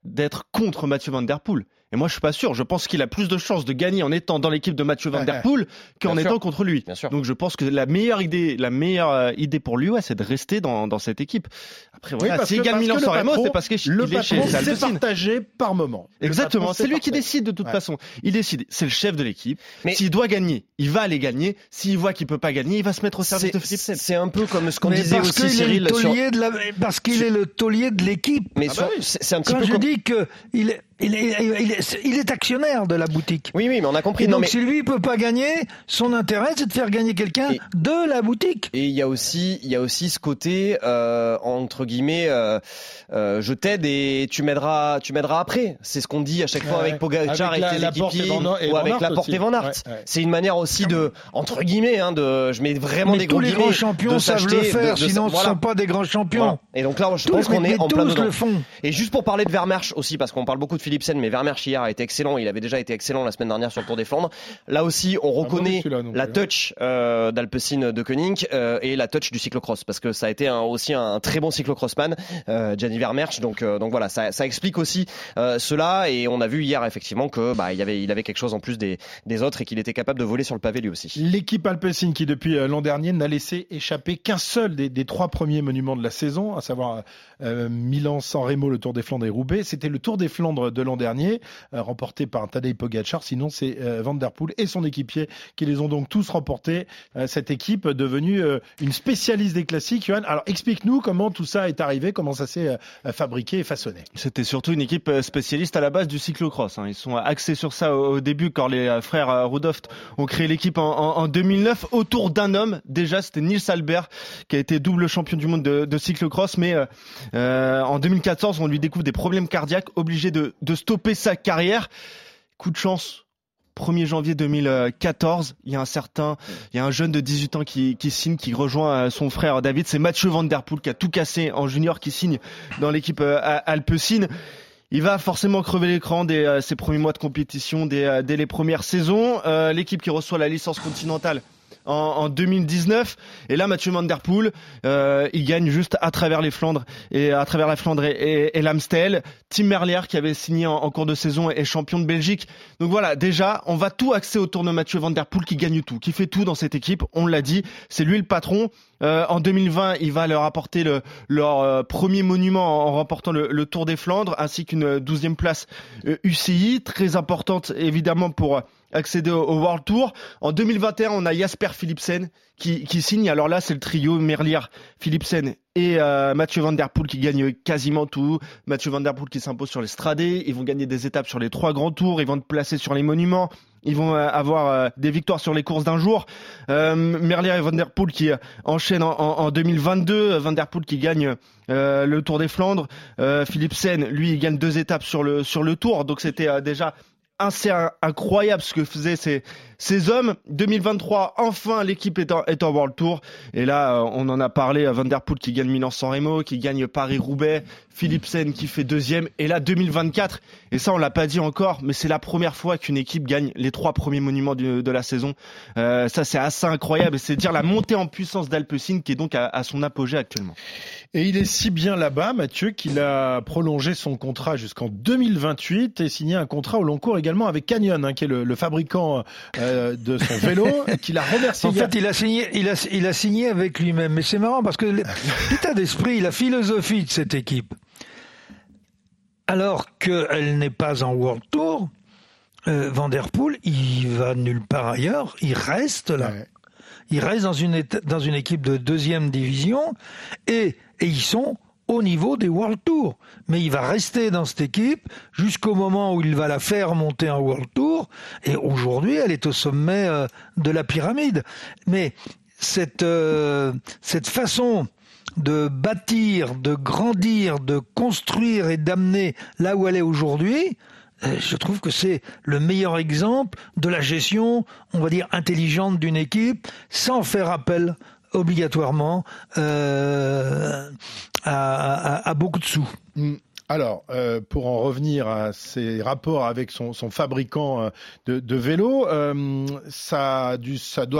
F: d'être contre Mathieu Van Der Poel. Et moi, je suis pas sûr. Je pense qu'il a plus de chances de gagner en étant dans l'équipe de Mathieu Van Der Poel qu'en Bien étant sûr. contre lui. Donc, je pense que la meilleure idée, la meilleure idée pour lui, ouais, c'est de rester dans, dans cette équipe. Après, voilà, oui, s'il gagne Milan-San Remo, c'est parce qu'il est chez Alpecin.
C: C'est partagé par moment.
F: Exactement. C'est lui qui décide de toute ouais. façon. Il décide. C'est le chef de l'équipe. Mais s'il doit gagner, il va aller gagner. S'il voit qu'il peut pas gagner, il va se mettre au service de Philipsen.
E: C'est un peu comme ce qu'on
D: mais
E: disait aussi, Cyril.
D: Sur... De la... Parce qu'il est le taulier de l'équipe.
E: Mais ah bah oui. c'est un petit
D: Quand
E: peu
D: je
E: comme...
D: dis que il est Il est, il, est, il est actionnaire de la boutique.
E: Oui, oui, mais on a compris.
D: Et
E: non,
D: donc,
E: mais...
D: si lui peut pas gagner, son intérêt, c'est de faire gagner quelqu'un et... de la boutique.
E: Et il y a aussi, il y a aussi ce côté euh, entre guillemets, euh, euh, je t'aide et tu m'aideras, tu m'aideras après. C'est ce qu'on dit à chaque fois ouais, avec Pogacar et ses équipiers, ou avec Laporte et Van Aert. Ouais, ouais. C'est une manière aussi de, entre guillemets, hein, de, je mets vraiment
D: mais
E: des gros
D: guillemets. Tous les grands champions savent le faire, de, de, sinon voilà. ce ne sont pas des grands champions. Voilà.
E: Et donc là, je tous pense qu'on est en plein dedans. Le font. Et juste pour parler de Vermeersch aussi, parce qu'on parle beaucoup de Philipsen, mais Vermeersch hier a été excellent. Il avait déjà été excellent la semaine dernière sur le Tour des Flandres. Là aussi, on reconnaît ah bon, la touch euh, d'Alpecin de Koenig euh, et la touch du cyclocross, parce que ça a été un, aussi un, un très bon cyclocrossman, euh, Gianni Vermeersch. Donc, euh, donc voilà, ça, ça explique aussi euh, cela. Et on a vu hier effectivement que bah, il y avait, il avait quelque chose en plus des, des autres et qu'il était capable de voler sur le pavé lui aussi.
C: L'équipe Alpecin qui depuis l'an dernier n'a laissé échapper qu'un seul des, des trois premiers monuments de la saison, à savoir euh, Milan-San Remo, le Tour des Flandres et Roubaix. C'était le Tour des Flandres de l'an dernier, euh, remporté par Tadej Pogacar. Sinon, c'est euh, Van Der Poel et son équipier qui les ont donc tous remportés. Euh, cette équipe devenue euh, une spécialiste des classiques. Johan, alors explique-nous comment tout ça est arrivé, comment ça s'est euh, fabriqué et façonné.
F: C'était surtout une équipe spécialiste à la base du cyclocross. Hein. Ils sont axés sur ça au, au début quand les frères Rudolph ont créé l'équipe en, en, en deux mille neuf autour d'un homme. Déjà, c'était Nils Albert qui a été double champion du monde de, de cyclocross, mais euh, en deux mille quatorze, on lui découvre des problèmes cardiaques, obligé de, de stopper sa carrière. Coup de chance, premier janvier deux mille quatorze, il y a un certain, il y a un jeune de dix-huit ans qui, qui signe, qui rejoint son frère David. C'est Mathieu Van Der Poel qui a tout cassé en junior, qui signe dans l'équipe Alpecin. Il va forcément crever l'écran dès euh, ses premiers mois de compétition, dès, euh, dès les premières saisons. Euh, l'équipe qui reçoit la licence continentale en, en deux mille dix-neuf. Et là, Mathieu Van Der Poel, euh, il gagne juste à travers les Flandres et à travers la Flandre et, et, et l'Amstel. Tim Merlier qui avait signé en, en cours de saison est champion de Belgique. Donc voilà, déjà, on va tout axer autour de Mathieu Van Der Poel qui gagne tout, qui fait tout dans cette équipe. On l'a dit, c'est lui le patron. Euh, en deux mille vingt, il va leur apporter le, leur euh, premier monument en, en remportant le, le Tour des Flandres, ainsi qu'une douzième place euh, U C I, très importante évidemment pour accéder au, au World Tour. En deux mille vingt et un, on a Jasper Philipsen qui, qui signe. Alors là, c'est le trio Merlier, Philipsen et euh, Mathieu Van Der Poel qui gagne quasiment tout. Mathieu Van Der Poel qui s'impose sur les Stradés. Ils vont gagner des étapes sur les trois grands tours. Ils vont être placés sur les monuments. Ils vont euh, avoir euh, des victoires sur les courses d'un jour. Euh, Merlier et Van Der Poel qui euh, enchaînent en, en, en deux mille vingt-deux. Van Der Poel qui gagne euh, le Tour des Flandres. Euh, Philipsen, lui, il gagne deux étapes sur le, sur le Tour. Donc c'était euh, déjà assez incroyable ce que faisaient ces, ces hommes. deux mille vingt-trois, enfin l'équipe est en, est en World Tour. Et là, on en a parlé, Van Der Poel qui gagne Milan-San Remo, qui gagne Paris-Roubaix, Philipsen qui fait deuxième. Et là, deux mille vingt-quatre, et ça on l'a pas dit encore, mais c'est la première fois qu'une équipe gagne les trois premiers monuments de, de la saison. Euh, ça c'est assez incroyable, et c'est dire la montée en puissance d'Alpecin qui est donc à, à son apogée actuellement.
C: Et il est si bien là-bas, Mathieu, qu'il a prolongé son contrat jusqu'en deux mille vingt-huit et signé un contrat au long cours également avec Canyon, hein, qui est le, le fabricant euh, de son vélo, qu'il a remercié.
D: En fait, il a signé, il a, il a signé avec lui-même. Mais c'est marrant parce que l'état d'esprit, la philosophie de cette équipe, alors qu'elle n'est pas en World Tour, euh, Van Der Poel, il va nulle part ailleurs, il reste là. Ouais. Il reste dans une, dans une équipe de deuxième division et, et ils sont au niveau des World Tour. Mais il va rester dans cette équipe jusqu'au moment où il va la faire monter en World Tour. Et aujourd'hui, elle est au sommet euh, de la pyramide. Mais cette, euh, cette façon de bâtir, de grandir, de construire et d'amener là où elle est aujourd'hui, je trouve que c'est le meilleur exemple de la gestion, on va dire, intelligente d'une équipe, sans faire appel obligatoirement euh, à, à, à beaucoup de sous.
C: Alors, euh, pour en revenir à ses rapports avec son, son fabricant de, de vélos, euh, ça, a dû, ça doit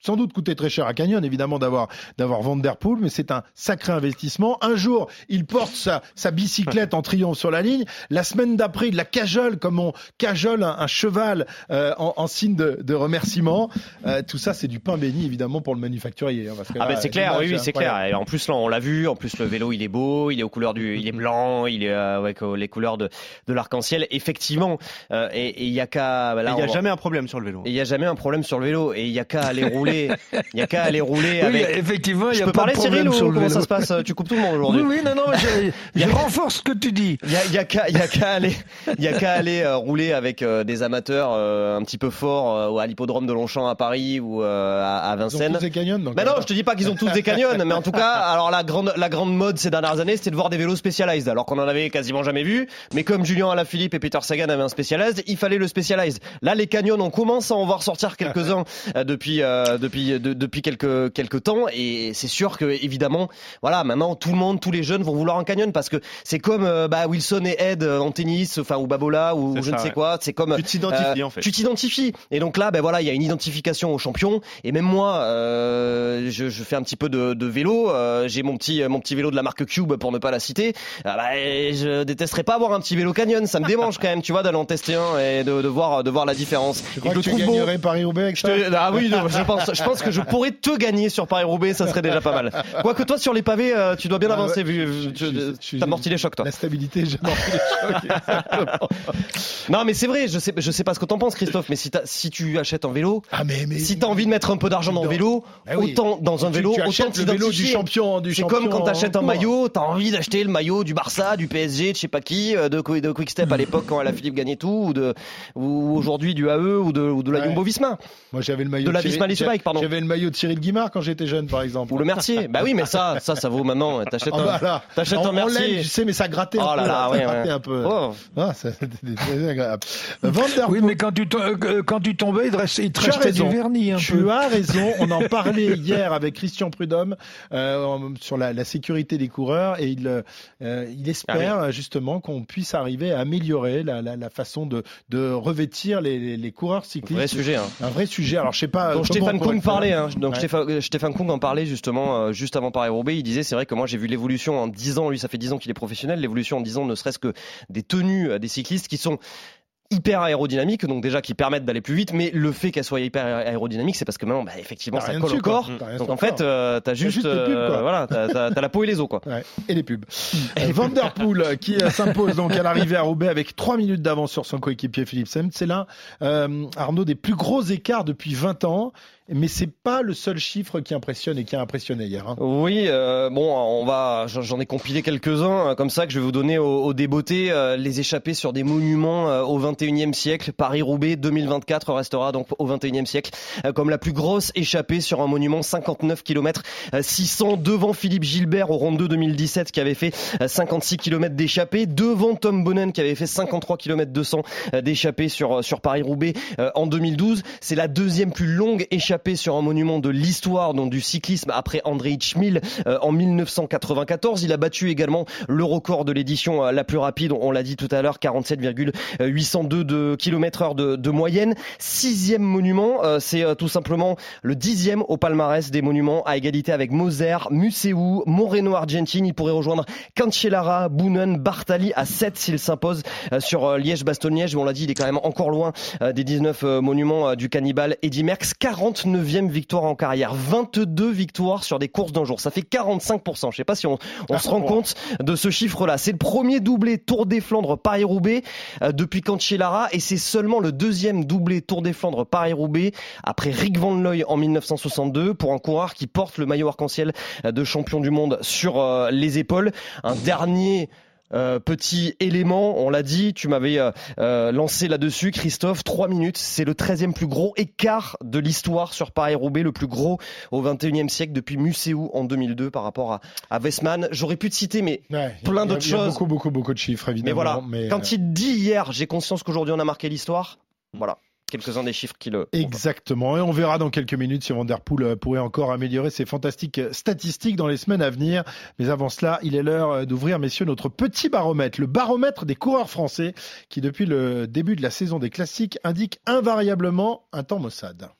C: sans doute coûté très cher à Canyon, évidemment, d'avoir, d'avoir Van Der Poel, mais c'est un sacré investissement. Un jour, il porte sa, sa bicyclette en triomphe sur la ligne. La semaine d'après, il la cajole comme on cajole un, un cheval euh, en, en signe de, de remerciement. Euh, tout ça, c'est du pain béni, évidemment, pour le manufacturier. Hein, parce que
E: ah
C: là,
E: ben c'est clair, oui, oui, c'est clair. Et en plus, là, on l'a vu. En plus, le vélo, il est beau, il est aux couleurs du, il est blanc, il est euh, avec euh, les couleurs de, de l'arc-en-ciel. Effectivement, euh, et il y a qu'à.
F: Il y a jamais un problème sur le vélo.
E: Il y a jamais un problème sur le vélo, et il y a qu'à aller rouler. Il y a qu'à aller rouler avec.
D: Oui, effectivement, il y a
E: je peux
D: pas
E: parler,
D: de problème
E: Cyril,
D: sur le
E: comment
D: vélo.
E: ça se passe? Tu coupes tout le monde aujourd'hui.
D: Oui, oui, non, non, je, je renforce ce que tu dis.
E: Il y a, il y a qu'à, il y a qu'à aller, il y a qu'à aller euh, rouler avec euh, des amateurs euh, un petit peu forts euh, à l'hippodrome de Longchamp à Paris ou euh, à, à Vincennes.
C: Ils ont tous des canyons. Donc
E: ben non, je te dis pas qu'ils ont tous des canyons, mais en tout cas, alors la grande, la grande mode ces dernières années, c'était de voir des vélos Specialized, alors qu'on en avait quasiment jamais vu. Mais comme Julien Alaphilippe et Peter Sagan avaient un Specialized, il fallait le Specialized. Là, les canyons, on commence à en voir sortir quelques-uns euh, depuis, euh, depuis, de, depuis quelques, quelques temps, et c'est sûr que évidemment, voilà, maintenant tout le monde, tous les jeunes vont vouloir un canyon parce que c'est comme euh, bah, Wilson et Ed en tennis, enfin ou Babola ou
F: c'est
E: je
F: ça,
E: ne sais
F: ouais.
E: quoi. C'est comme
F: tu t'identifies
E: euh,
F: en fait.
E: Tu t'identifies, et donc là, ben voilà, il y a une identification au champion. Et même moi, euh, je, je fais un petit peu de, de vélo. Euh, j'ai mon petit, mon petit vélo de la marque Cube pour ne pas la citer. Ah bah, je détesterais pas avoir un petit vélo canyon. Ça me démange quand même, tu vois, d'aller en tester un et de, de voir, de voir la différence.
C: Je crois
E: et
C: que
E: je
C: tu
E: trouve beau.
C: gagnerais Paris-Roubaix avec
E: Je
C: ça.
E: te- Ah oui, non, je pense, je pense que je pourrais te gagner sur Paris-Roubaix, ça serait déjà pas mal. Quoique toi, sur les pavés, euh, tu dois bien
C: Ah
E: avancer,
C: ouais.
E: vu,
C: Je-
E: tu
C: je- je-
E: t'as amorti les chocs, toi.
C: La stabilité, j'ai amorti les chocs. exactement.
E: Non, mais c'est vrai, je sais, je sais pas ce que t'en penses, Christophe, mais si, t'as- si tu achètes un vélo,
C: Ah mais, mais
E: si t'as envie de mettre un peu d'argent dans le
C: Non.
E: vélo,
C: Ah oui.
E: autant dans un
C: Tu-
E: vélo,
C: tu
E: autant
C: achètes le vélo du
E: t'identifier.
C: champion, du
E: C'est
C: champion
E: comme quand t'achètes un
C: en cours.
E: maillot, t'as envie d'acheter le maillot du Barça, du P S G, de je sais pas qui, euh, de, de Quick-Step à l'époque quand Alaphilippe gagnait tout, ou de, ou aujourd'hui du A E ou de, ou de la
C: Ouais.
E: Jumbo-Visma.
C: Moi j'avais le maillot
E: De la
C: Cyril-
E: Visma Lease Bike, pardon.
C: J'avais le maillot de Cyril Guimard quand j'étais jeune, par exemple.
E: Ou le Mercier. Bah oui, mais ça, ça, ça vaut maintenant. T'achètes
C: Ah
E: un,
C: bah là,
E: t'achètes
C: en-
E: un
C: en
E: Mercier.
C: laine, tu sais, mais ça grattait un
E: Oh
C: peu.
E: là là,
C: ça
E: ouais,
C: grattait
E: ouais.
C: un peu.
E: Oh.
C: Ah, ça- c'était très agréable. Van Der
D: Oui,
C: Poel-
D: mais quand tu, to- euh, quand tu tombais, il te restait, il te
C: Tu as
D: restait du
C: raison.
D: vernis un
C: Tu
D: peu.
C: as raison. On en parlait hier avec Christian Prudhomme euh, sur la, la sécurité des coureurs, et il, euh, il espère
E: Ah
C: justement qu'on puisse arriver à améliorer la, la, la façon de, de revêtir les, les, les coureurs cyclistes.
E: Vrai sujet, hein.
C: Un vrai sujet. Alors je sais pas.
E: Donc
C: comment
E: Stéphane
C: on pourrait
E: Kung
C: faire.
E: parlait, hein. Donc
C: Ouais.
E: Stéphane, Stéphane Kung en parlait justement euh, juste avant Paris-Roubaix. Il disait, c'est vrai que moi j'ai vu l'évolution en dix ans. Lui, ça fait dix ans qu'il est professionnel. L'évolution en dix ans, ne serait-ce que des tenues euh, des cyclistes qui sont hyper aérodynamiques, donc déjà qui permettent d'aller plus vite, mais le fait qu'elle soit hyper aérodynamique, c'est parce que maintenant, bah, effectivement,
C: T'as
E: ça
C: rien
E: colle au
C: dessus, quoi.
E: corps.
C: T'as rien
E: Donc
C: sur
E: en
C: le
E: fait,
C: corps.
E: euh, t'as juste,
C: juste les pubs,
E: euh,
C: quoi.
E: voilà, t'as, t'as, t'as la peau et les os, quoi.
C: Ouais, et les pubs. Euh, Van Der Poel euh, qui euh, s'impose donc à l'arrivée à Roubaix avec trois minutes d'avance sur son coéquipier Philippe Sem. C'est là, euh, Arnaud, des plus gros écarts depuis vingt ans. Mais c'est pas le seul chiffre qui impressionne et qui a impressionné hier. Hein.
E: Oui, euh, bon, on va, j'en ai compilé quelques-uns euh, comme ça que je vais vous donner au, au débeauté. Euh, les échappées sur des monuments euh, au vingt et unième siècle. Paris-Roubaix deux mille vingt-quatre restera donc au vingt et unième siècle euh, comme la plus grosse échappée sur un monument, cinquante-neuf kilomètres six cents devant Philippe Gilbert au Ronde deux deux mille dix-sept qui avait fait euh, cinquante-six kilomètres d'échappée, devant Tom Bonnen qui avait fait cinquante-trois kilomètres deux cents euh, d'échappée sur sur Paris-Roubaix euh, en deux mille douze. C'est la deuxième plus longue échappée sur un monument de l'histoire donc du cyclisme après André Hitchmill euh, en mille neuf cent quatre-vingt-quatorze. Il a battu également le record de l'édition euh, la plus rapide, on l'a dit tout à l'heure, quarante-sept virgule huit cent deux de kilomètres heure de, de moyenne. Sixième monument, euh, c'est euh, tout simplement le dixième au palmarès des monuments à égalité avec Moser, Museum, Moreno Argentine. Il pourrait rejoindre Cancellara, Boonen, Bartali à sept s'il s'impose euh, sur euh, Liège-Bastogne-Liège, mais on l'a dit, il est quand même encore loin euh, des dix-neuf euh, monuments euh, du cannibale Eddy Merckx. quarante-neuvième victoire en carrière, vingt-deux victoires sur des courses d'un jour, ça fait quarante-cinq pour cent. Je sais pas si on, on se rend compte de ce chiffre-là. C'est le premier doublé Tour des Flandres Paris-Roubaix euh, depuis Cancellara, et c'est seulement le deuxième doublé Tour des Flandres Paris-Roubaix après Rick Van Looy en mille neuf cent soixante-deux pour un coureur qui porte le maillot arc-en-ciel de champion du monde sur euh, les épaules. Un dernier Euh, petit élément, on l'a dit, tu m'avais euh, euh, lancé là-dessus, Christophe, trois minutes, c'est le treizième plus gros écart de l'histoire sur Paris-Roubaix, le plus gros au vingt et unième siècle depuis Museum en deux mille deux par rapport à, à Westman. J'aurais pu te citer, mais
C: Ouais,
E: plein
C: il y a-
E: d'autres
C: il y a
E: choses.
C: Beaucoup, beaucoup, beaucoup de chiffres, évidemment.
E: Mais voilà,
C: mais,
E: quand
C: euh,
E: il dit hier, j'ai conscience qu'aujourd'hui on a marqué l'histoire, voilà. Quelques-uns des chiffres qui le...
C: Exactement. Et on verra dans quelques minutes si Van Der Poel pourrait encore améliorer ses fantastiques statistiques dans les semaines à venir. Mais avant cela, il est l'heure d'ouvrir, messieurs, notre petit baromètre. Le baromètre des coureurs français qui, depuis le début de la saison des classiques, indique invariablement un temps maussade.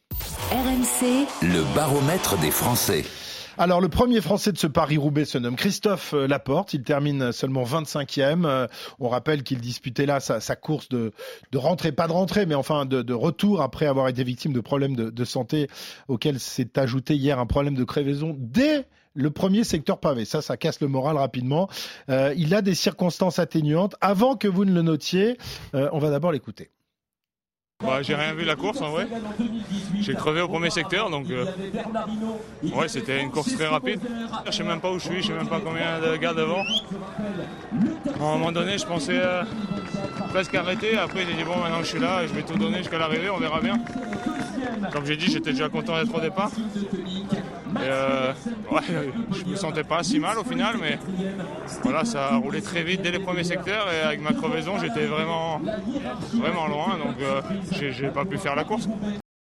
A: R M C, le baromètre des Français.
C: Alors, le premier Français de ce Paris-Roubaix se nomme Christophe Laporte. Il termine seulement vingt-cinquième. On rappelle qu'il disputait là sa, sa course de, de rentrée, pas de rentrée, mais enfin de, de retour après avoir été victime de problèmes de, de santé auxquels s'est ajouté hier un problème de crevaison dès le premier secteur pavé. Ça, ça casse le moral rapidement. Euh, il a des circonstances atténuantes. Avant que vous ne le notiez, euh, on va d'abord l'écouter.
J: Bah, j'ai rien vu de la course en vrai. J'ai crevé au premier secteur, donc euh, ouais, c'était une course très rapide. Je sais même pas où je suis, je sais même pas combien de gars devant. À un moment donné, je pensais euh, presque arrêter. Après, j'ai dit bon, maintenant que je suis là, je vais tout donner jusqu'à l'arrivée, on verra bien. Comme j'ai dit, j'étais déjà content d'être au départ. Et euh, ouais, je me sentais pas si mal au final, mais voilà, ça a roulé très vite dès les premiers secteurs et avec ma crevaison, j'étais vraiment, vraiment loin, donc euh, j'ai, j'ai pas pu faire la course.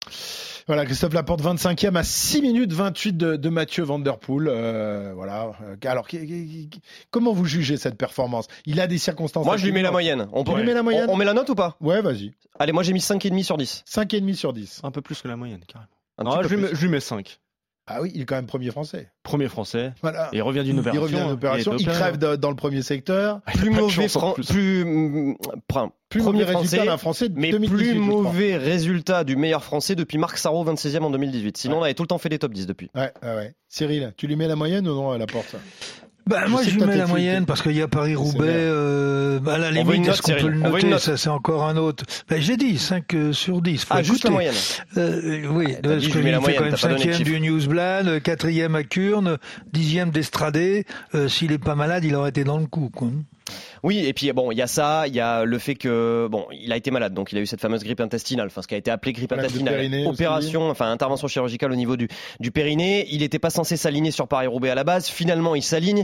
C: Voilà, Christophe Laporte, vingt-cinquième à six minutes vingt-huit de, de Mathieu Van Der Poel. Euh, voilà. Alors, comment vous jugez cette performance ? Il a des circonstances.
E: Moi, je lui mets la moyenne. On, peut...
C: lui met la moyenne
E: on, on met la note ou pas ?
C: Ouais, vas-y.
E: Allez, moi j'ai mis cinq virgule cinq sur dix.
C: cinq virgule cinq sur dix.
F: Un peu plus que la moyenne, carrément.
E: Non,
F: je, lui mets, je lui mets cinq.
C: Ah oui, il est quand même premier français.
F: Premier français.
C: Voilà.
F: Et il revient d'une opération.
C: Il revient d'une opération. Il, il crève de, dans le premier secteur.
E: Plus mauvais, fran- plus, plus,
C: plus
E: premier
C: mauvais résultat d'un Français de
E: mais
C: deux mille dix-huit,
E: plus mauvais résultat du meilleur Français depuis Marc Sarraud, vingt-seizième en deux mille dix-huit. Sinon, ouais. On avait tout le temps fait des top dix depuis.
C: Ouais, ouais, ouais. Cyril, tu lui mets la moyenne ou non à Laporte ?
D: Bah, moi, je lui mets la moyenne parce qu'il y a Paris-Roubaix. Euh, à la limite, est-ce qu'on peut le noter ? Ça, c'est encore un autre. Ben, j'ai dit cinq sur dix.
E: Ah, juste la moyenne.
D: Euh, oui, ah, parce qu'il fait quand même cinquième du Newsblad, quatrième à Kurn, dixième d'Estradé. Euh, s'il est pas malade, il aurait été dans le coup, quoi.
E: Oui, et puis bon, il y a ça, il y a le fait que bon, il a été malade, donc il a eu cette fameuse grippe intestinale, enfin ce qui a été appelé grippe intestinale, opération, aussi. Enfin intervention chirurgicale au niveau du du périnée. Il n'était pas censé s'aligner sur Paris-Roubaix à la base. Finalement, il s'aligne.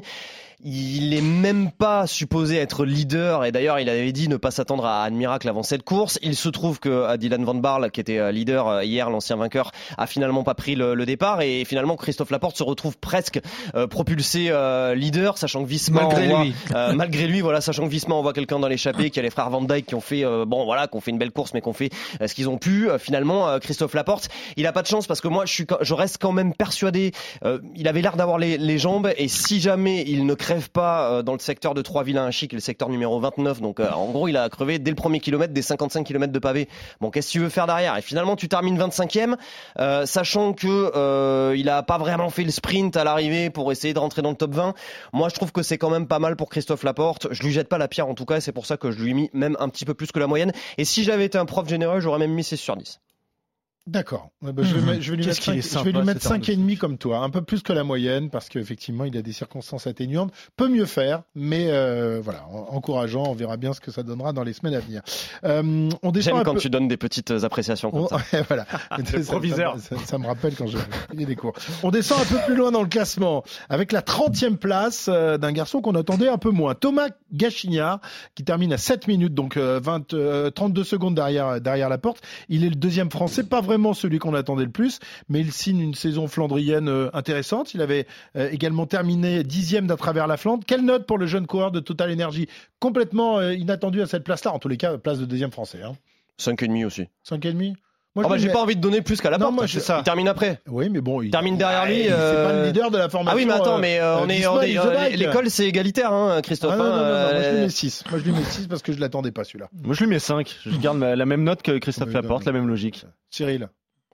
E: Il est même pas supposé être leader, et d'ailleurs il avait dit ne pas s'attendre à un miracle avant cette course. Il se trouve que Dylan Van Baarle, qui était leader hier, l'ancien vainqueur, a finalement pas pris le, le départ, et finalement Christophe Laporte se retrouve presque euh, propulsé euh, leader, sachant que Visma
D: malgré
E: envoie,
D: lui,
E: euh, malgré lui, voilà, sachant que Visma envoie quelqu'un dans l'échappée, qu'il y a les frères Van Dijk qui ont fait, euh, bon voilà, qui ont fait une belle course, mais qui ont fait euh, ce qu'ils ont pu. Euh, finalement, euh, Christophe Laporte, il a pas de chance parce que moi je suis, je reste quand même persuadé, euh, il avait l'air d'avoir les, les jambes, et si jamais il ne crève pas euh, dans le secteur de Trois-Villains-Chic, le secteur numéro vingt-neuf, donc euh, en gros il a crevé dès le premier kilomètre des cinquante-cinq kilomètres de pavé. Bon, qu'est-ce que tu veux faire derrière ? Et finalement tu termines vingt-cinquième, euh, sachant que euh, il a pas vraiment fait le sprint à l'arrivée pour essayer de rentrer dans le top vingt. Moi je trouve que c'est quand même pas mal pour Christophe Laporte. Je lui jette pas la pierre en tout cas, c'est pour ça que je lui ai mis même un petit peu plus que la moyenne, et si j'avais été un prof généreux, j'aurais même mis six sur dix.
C: D'accord. Bah, je, vais, mmh. je vais lui Qu'est-ce mettre cinq, je vais lui mettre cinq virgule cinq comme toi, un peu plus que la moyenne, parce qu'effectivement, il a des circonstances atténuantes. Peut mieux faire, mais euh, voilà, encourageant. On verra bien ce que ça donnera dans les semaines à venir. Euh, on descend
E: J'aime
C: un
E: quand
C: peu...
E: tu donnes des petites appréciations comme
C: on...
E: ça.
C: voilà.
F: Le
C: ça,
F: proviseur.
C: Ça, ça, ça me rappelle quand j'ai pris des cours. On descend un peu plus loin dans le classement, avec la trentième place euh, d'un garçon qu'on attendait un peu moins. Thomas Gachignard, qui termine à sept minutes, donc euh, vingt, euh, trente-deux secondes derrière, derrière Laporte. Il est le deuxième Français, pas vraiment celui qu'on attendait le plus, mais il signe une saison flandrienne euh, intéressante. Il avait euh, également terminé dixième d'à travers la Flandre. Quelle note pour le jeune coureur de Total Energy, complètement euh, inattendu à cette place-là, en tous les cas, place de deuxième Français. Hein.
E: cinq virgule cinq aussi.
C: cinq virgule cinq
E: Moi, oh bah, j'ai mets... pas envie de donner plus qu'à Laporte. Non, moi, je... ça. Il termine après.
C: Oui, mais bon, il
E: termine derrière lui.
C: Euh...
E: C'est
C: pas le leader de la formation.
E: Ah oui, mais attends, mais euh, on est, on est euh, l'école, c'est égalitaire, hein, Christophe.
C: Ah non, non, non, non, moi je lui mets six. Moi je lui mets six parce que je l'attendais pas celui-là.
F: Moi je lui mets cinq. Je garde la même note que Christophe oui, Laporte, non, la même logique.
C: Cyril.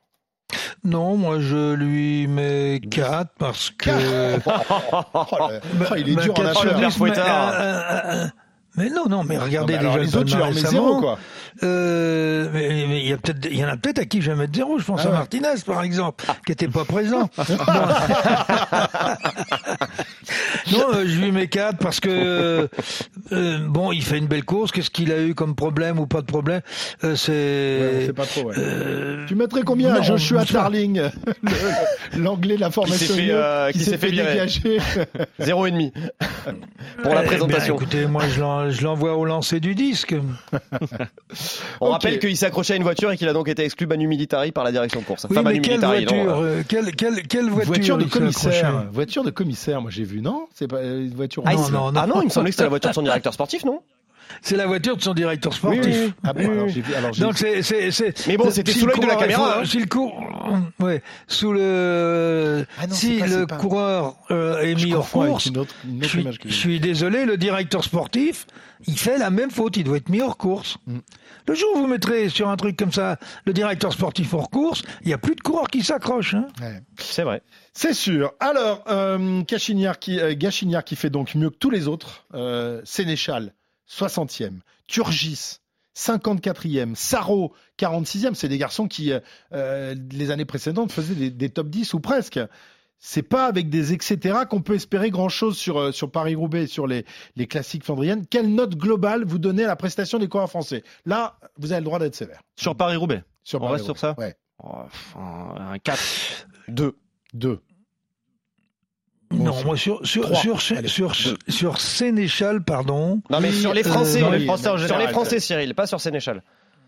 D: Non, moi je lui mets quatre parce que.
C: oh, là, il est dur en
D: achat. Mais non, non, mais regardez
C: non, mais
D: déjà
C: les autres, tu leur mets zéro, quoi.
D: Euh, mais, mais il y a peut-être, il y en a peut-être à qui je vais mettre zéro. Je pense ah à ouais. Martinez, par exemple, qui était pas présent. non, euh, je lui mets quatre parce que euh, bon, il fait une belle course. Qu'est-ce qu'il a eu comme problème ou pas de problème euh, C'est.
C: Ouais, on sait pas trop. Ouais. Euh... Tu mettrais combien non, à Joshua Tarling, l'anglais de la formation
E: qui s'est fait, euh, qui, qui s'est fait, fait dégager zéro et demi pour la présentation.
D: Eh bien, écoutez, moi je l'en Je l'envoie au lancer du disque.
E: On okay. rappelle qu'il s'est accroché à une voiture et qu'il a donc été exclu Manu Militari par la direction de course.
D: Oui,
E: enfin,
D: mais
E: Manu
D: quelle
E: Militari,
D: voiture,
E: non,
D: euh, quelle, quelle, quelle voiture,
C: voiture de commissaire. Voiture de commissaire, moi j'ai vu, non ? C'est pas une voiture.
E: Ah,
C: non,
E: non, non, ah non, il me semblait que c'était la voiture de son directeur sportif, non ?
D: C'est la voiture de son directeur sportif.
E: Oui, oui.
C: Ah bon, alors, j'ai vu, alors, j'ai
D: Donc c'est, c'est, c'est.
E: Mais bon, c'était
D: si
E: sous l'œil de la
D: coureur,
E: caméra.
D: Faut,
E: Hein.
D: si le cours, ouais, sous le,
C: Ah non,
D: si
C: c'est pas,
D: le
C: c'est pas...
D: coureur euh, est
C: Je
D: mis hors
C: confonds avec
D: course,
C: une autre, une autre
D: je, suis,
C: image que
D: je suis désolé, le directeur sportif, il fait la même faute. Il doit être mis hors course. Mm. Le jour où vous mettrez sur un truc comme ça le directeur sportif hors course, il n'y a plus de coureurs qui s'accrochent. Hein.
C: Ouais.
E: C'est vrai.
C: C'est sûr. Alors, euh, Gachignard qui, euh, Gachignard qui fait donc mieux que tous les autres. Euh, Sénéchal, soixantième. Turgis, cinquante-quatrième. Sarro, quarante-sixième. C'est des garçons qui, euh, les années précédentes, faisaient des, des top dix ou presque. C'est pas avec des et cetera qu'on peut espérer grand-chose sur, sur Paris-Roubaix et sur les, les classiques flandriennes. Quelle note globale vous donnez à la prestation des coureurs français ? Là, vous avez le droit d'être sévère.
F: Sur Paris-Roubaix.
C: Sur
F: On reste sur ça ?
C: Ouais.
F: Oh, un quatre.
C: deux. deux.
D: Non, moi sur sur
C: trois.
D: sur sur,
C: Allez,
D: sur, sur, sur Sénéchal, pardon.
E: Non, mais sur les Français,
D: Euh,
E: sur les
C: oui,
E: Français, en
C: sur
E: général.
C: les
E: Sur les Français, Cyril, pas sur Sénéchal.